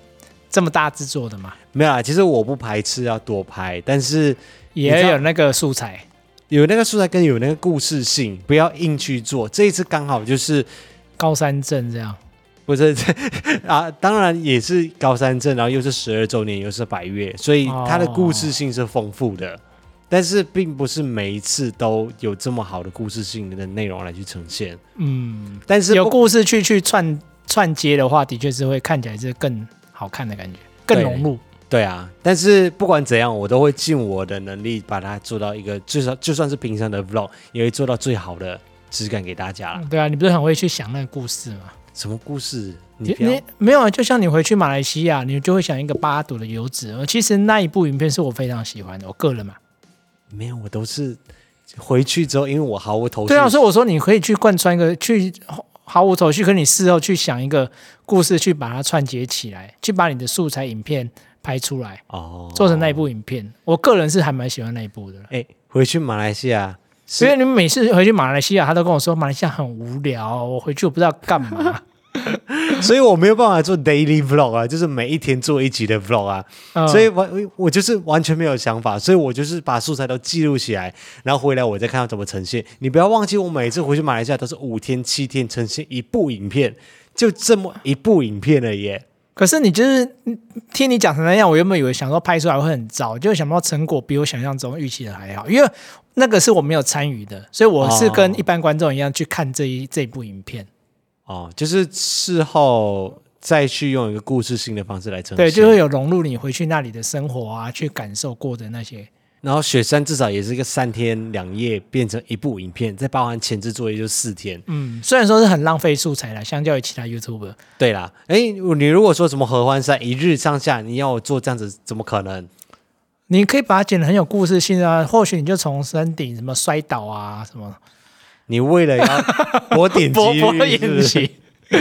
[SPEAKER 2] 这么大制作的嘛，
[SPEAKER 1] 没有啊，其实我不排斥要多拍，但是
[SPEAKER 2] 也有那个素材。
[SPEAKER 1] 有那个素材跟有那个故事性，不要硬去做。这一次刚好就是
[SPEAKER 2] 高山镇这样，
[SPEAKER 1] 不是啊，当然也是高山镇，然后又是12周年，又是百越，所以它的故事性是丰富的。但是并不是每一次都有这么好的故事性的内容来去呈现。
[SPEAKER 2] 嗯，
[SPEAKER 1] 但是
[SPEAKER 2] 有故事去串接的话，的确是会看起来是更好看的感觉，更融入。
[SPEAKER 1] 对啊，但是不管怎样，我都会尽我的能力把它做到一个最少，就算是平常的 vlog， 也会做到最好的质感给大家了。
[SPEAKER 2] 对啊，你不是很会去想那个故事吗？
[SPEAKER 1] 什么故事？你
[SPEAKER 2] 没有啊？就像你回去马来西亚，你就会想一个巴朵的游子。其实那一部影片是我非常喜欢的，我个人嘛。
[SPEAKER 1] 没有，我都是回去之后，因为我毫无头绪。
[SPEAKER 2] 对啊，所以我说你可以去贯穿一个去毫无头绪，可你事后去想一个故事，去把它串接起来，去把你的素材影片拍出来，做成那一部影片。我个人是还蛮喜欢那一部的。
[SPEAKER 1] 回去马来西亚，
[SPEAKER 2] 因为你们每次回去马来西亚，他都跟我说马来西亚很无聊，我回去我不知道干嘛。
[SPEAKER 1] 所以我没有办法做 daily vlog 啊，就是每一天做一集的 vlog 啊，所以我就是完全没有想法，所以我就是把素材都记录起来，然后回来我再看到怎么呈现。你不要忘记，我每次回去马来西亚都是5天7天呈现一部影片，就这么一部影片了耶。
[SPEAKER 2] 可是你就是听你讲成那样，我原本以为想说拍出来会很糟，就想不到成果比我想象中预期的还好，因为那个是我没有参与的，所以我是跟一般观众一样去看这一部影片。
[SPEAKER 1] 就是事后再去用一个故事性的方式来呈现，
[SPEAKER 2] 对，就会有融入你回去那里的生活啊，去感受过的那些。
[SPEAKER 1] 然后雪山至少也是一个3天2夜变成一部影片，再包含前置作业就4天。
[SPEAKER 2] 虽然说是很浪费素材啦，相较于其他 YouTuber。
[SPEAKER 1] 对啦，你如果说什么合欢山1日上下，你要我做这样子，怎么可能？
[SPEAKER 2] 你可以把它剪得很有故事性啊，或许你就从山顶什么摔倒啊什么。
[SPEAKER 1] 你为了要博点击率，是不是？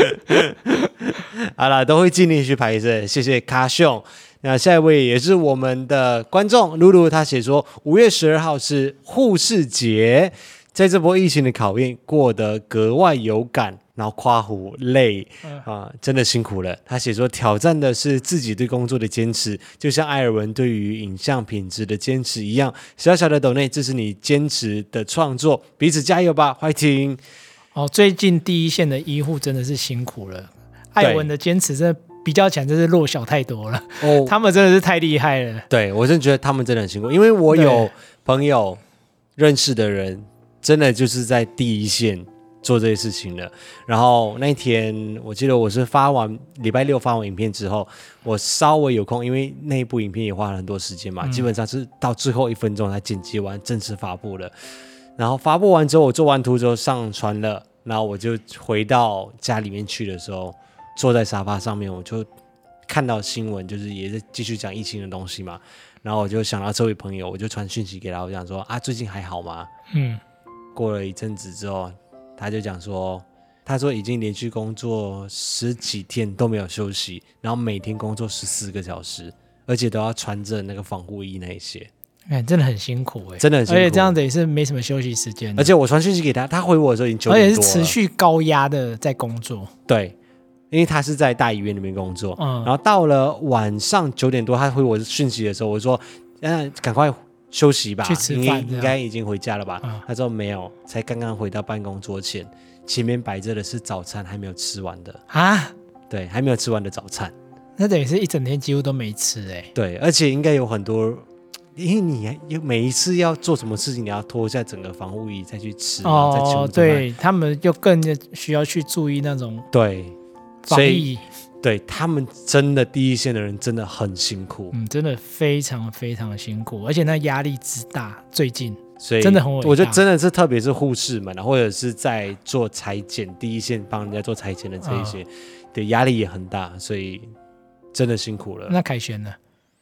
[SPEAKER 1] 好啦，都会尽力去拍摄。谢谢卡兄。那下一位也是我们的观众露露，他写说5月12号是护士节，在这波疫情的考验过得格外有感，然后夸胡累真的辛苦了。他写说挑战的是自己对工作的坚持，就像艾尔文对于影像品质的坚持一样。小小的抖内支持你坚持的创作，彼此加油吧，欢迎。
[SPEAKER 2] 最近第一线的医护真的是辛苦了，艾尔文的坚持真的比较起来真是弱小太多了。他们真的是太厉害了。
[SPEAKER 1] 对，我真的觉得他们真的很辛苦，因为我有朋友认识的人真的就是在第一线做这些事情了。然后那天我记得我是礼拜6发完影片之后，我稍微有空，因为那一部影片也花了很多时间嘛，基本上是到最后1分钟才剪辑完，正式发布了。然后发布完之后，我做完图之后上传了，然后我就回到家里面去的时候，坐在沙发上面，我就看到新闻，就是也是继续讲疫情的东西嘛。然后我就想到这位朋友，我就传讯息给他，我讲说最近还好吗？过了一阵子之后，他就讲说，他说已经连续工作10几天都没有休息，然后每天工作14个小时，而且都要穿着那个防护衣那一些。
[SPEAKER 2] 真的很辛苦
[SPEAKER 1] 真的很辛苦，
[SPEAKER 2] 而且这样子也是没什么休息时间。
[SPEAKER 1] 而且我传讯息给他，他回我的时候已经9点多了，
[SPEAKER 2] 而且是持续高压的在工作。
[SPEAKER 1] 对，因为他是在大医院里面工作，然后到了晚上9点多，他回我讯息的时候，我说赶快休息吧，
[SPEAKER 2] 去吃饭，
[SPEAKER 1] 应该已经回家了吧？他说没有，才刚刚回到办公桌前，前面摆着的是早餐还没有吃完的
[SPEAKER 2] 啊，
[SPEAKER 1] 对，还没有吃完的早餐，
[SPEAKER 2] 那等于是一整天几乎都没吃
[SPEAKER 1] 对，而且应该有很多。因为你每一次要做什么事情，你要脱下整个防护衣再去吃，然后再全部
[SPEAKER 2] 对，他们就更需要去注意那种防疫。
[SPEAKER 1] 对，他们真的第一线的人真的很辛苦，
[SPEAKER 2] 真的非常非常辛苦，而且那压力之大，最近
[SPEAKER 1] 所以
[SPEAKER 2] 真的很伟大。
[SPEAKER 1] 我觉得真的是特别是护士们或者是在做裁剪第一线帮人家做裁剪的这一些，对，压力也很大，所以真的辛苦了。
[SPEAKER 2] 那凯旋呢？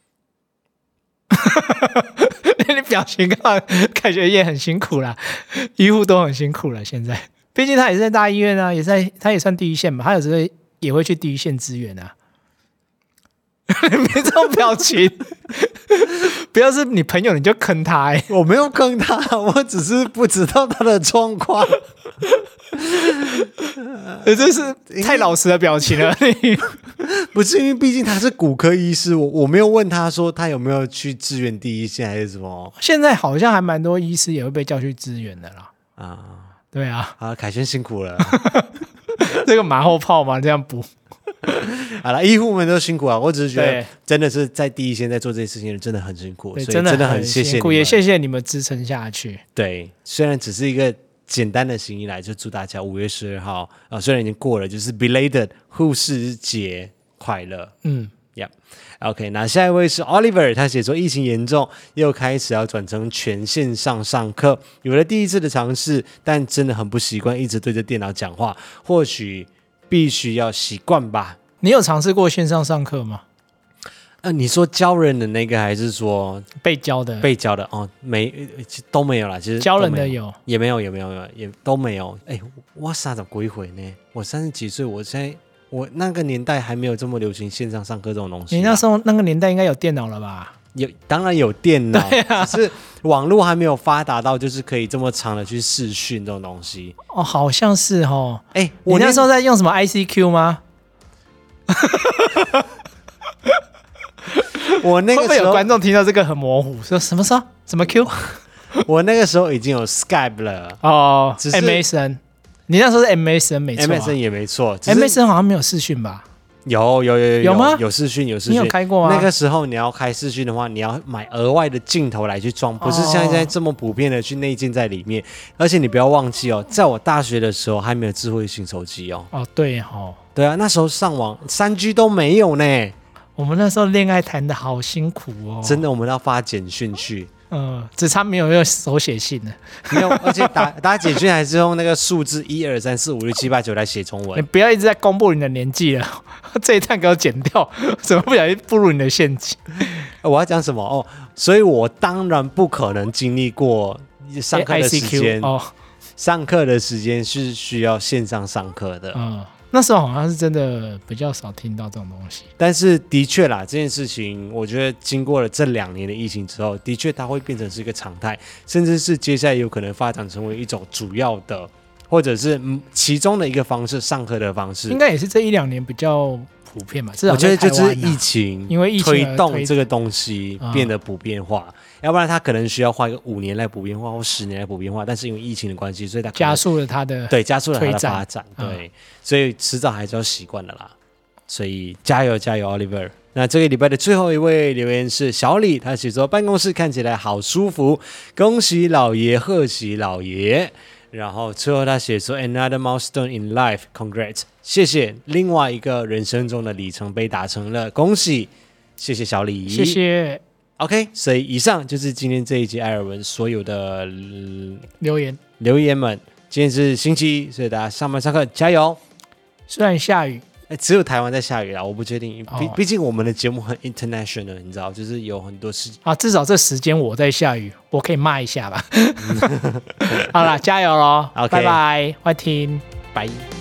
[SPEAKER 2] 你表情看，凯旋也很辛苦啦，医护都很辛苦了。现在，毕竟他也是在大医院啊，他也算第一线嘛，他有时候也会去第一线支援啊。 没这种表情，不要是你朋友你就坑他
[SPEAKER 1] 我没有坑他，我只是不知道他的状况。
[SPEAKER 2] 这是太老实的表情了。
[SPEAKER 1] 不是因为毕竟他是骨科医师，我没有问他说他有没有去支援第一线还是什么。
[SPEAKER 2] 现在好像还蛮多医师也会被叫去支援的啦。
[SPEAKER 1] 啊，
[SPEAKER 2] 对啊，
[SPEAKER 1] 凯旋辛苦了。
[SPEAKER 2] 这个马后炮嘛，这样补。
[SPEAKER 1] 好了，医护们都辛苦啊！我只是觉得真的是在第一线在做这些事情的人真的很辛苦，所以真的很谢谢你们，
[SPEAKER 2] 也谢谢你们支撑下去。
[SPEAKER 1] 对，虽然只是一个简单的行医来，就祝大家5月12号虽然已经过了，就是 belated 护士节快乐。OK， 那下一位是 Oliver， 他写说疫情严重，又开始要转成全线上上课，有了第一次的尝试，但真的很不习惯一直对着电脑讲话，或许必须要习惯吧。
[SPEAKER 2] 你有尝试过线上上课吗？
[SPEAKER 1] 你说教人的那个还是说
[SPEAKER 2] 被教的？
[SPEAKER 1] 被教的都没有啦。其实
[SPEAKER 2] 教人的有
[SPEAKER 1] 也没有也都没有。我啥怎归回呢？我30几岁，我那个年代还没有这么流行线上上课这种东西。
[SPEAKER 2] 你那时候那个年代应该有电脑了吧？
[SPEAKER 1] 当然有电脑，只是网络还没有发达到就是可以这么长的去视讯这种东西。
[SPEAKER 2] 好像是哦。
[SPEAKER 1] 我
[SPEAKER 2] 那时候在用什么 ICQ 吗？
[SPEAKER 1] 我那个时候
[SPEAKER 2] 会不会有观众听到这个很模糊，说什么时候什么 Q？
[SPEAKER 1] 我那个时候已经有 Skype 了
[SPEAKER 2] 只是 MSN。你那时候是 MSN 没错
[SPEAKER 1] ，MSN 也没错
[SPEAKER 2] ，MSN 好像没有视讯吧？
[SPEAKER 1] 有
[SPEAKER 2] 吗？
[SPEAKER 1] 有视讯，
[SPEAKER 2] 你有开过吗？
[SPEAKER 1] 那个时候你要开视讯的话，你要买额外的镜头来去装，不是像现在这么普遍的去内建在里面。而且你不要忘记在我大学的时候还没有智慧型手机
[SPEAKER 2] 对
[SPEAKER 1] 对啊，那时候上网3G 都没有呢。
[SPEAKER 2] 我们那时候恋爱谈的好辛苦
[SPEAKER 1] 真的，我们要发简讯去。
[SPEAKER 2] 只差没有用手写信了，
[SPEAKER 1] 没有，而且打简讯还是用那个数字1、2、3、4、5、6、7、8、9来写中文。
[SPEAKER 2] 你不要一直在公布你的年纪了，这一段给我剪掉，怎么不小心步入你的陷阱？
[SPEAKER 1] 我要讲什么所以我当然不可能经历过上课的时间。上课的时间是需要线上上课的。
[SPEAKER 2] 那时候好像是真的比较少听到这种东西，
[SPEAKER 1] 但是的确啦，这件事情我觉得经过了这2年的疫情之后，的确它会变成是一个常态，甚至是接下来有可能发展成为一种主要的，或者是其中的一个方式，上课的方式。应
[SPEAKER 2] 该也是这1-2年比较普遍吧。
[SPEAKER 1] 我觉得就是疫情，
[SPEAKER 2] 因为疫情
[SPEAKER 1] 推动这个东西变得普遍化。要不然它可能需要花个5年来普遍化，或10年来普遍化，但是因为疫情的关系，所以它
[SPEAKER 2] 加速了它的
[SPEAKER 1] 发展。对，所以迟早还是要习惯的啦。所以加油加油 ，Oliver！ 那这个礼拜的最后一位留言是小李，他写说办公室看起来好舒服，恭喜老爷，贺喜老爷。然后最后他写说 Another milestone in life, congrats！ 谢谢，另外一个人生中的里程碑达成了，恭喜，谢谢小李，
[SPEAKER 2] 谢谢。
[SPEAKER 1] OK， 所以以上就是今天这一集艾尔文所有的
[SPEAKER 2] 留
[SPEAKER 1] 言们。今天是星期一，所以大家上班上课加油。
[SPEAKER 2] 虽然下雨，
[SPEAKER 1] 只有台湾在下雨啦，我不确定，毕竟我们的节目很 international， 你知道，就是有很多事
[SPEAKER 2] 至少这时间我在下雨，我可以骂一下吧。好啦，加油咯，
[SPEAKER 1] OK，
[SPEAKER 2] 拜拜，快听，
[SPEAKER 1] 拜。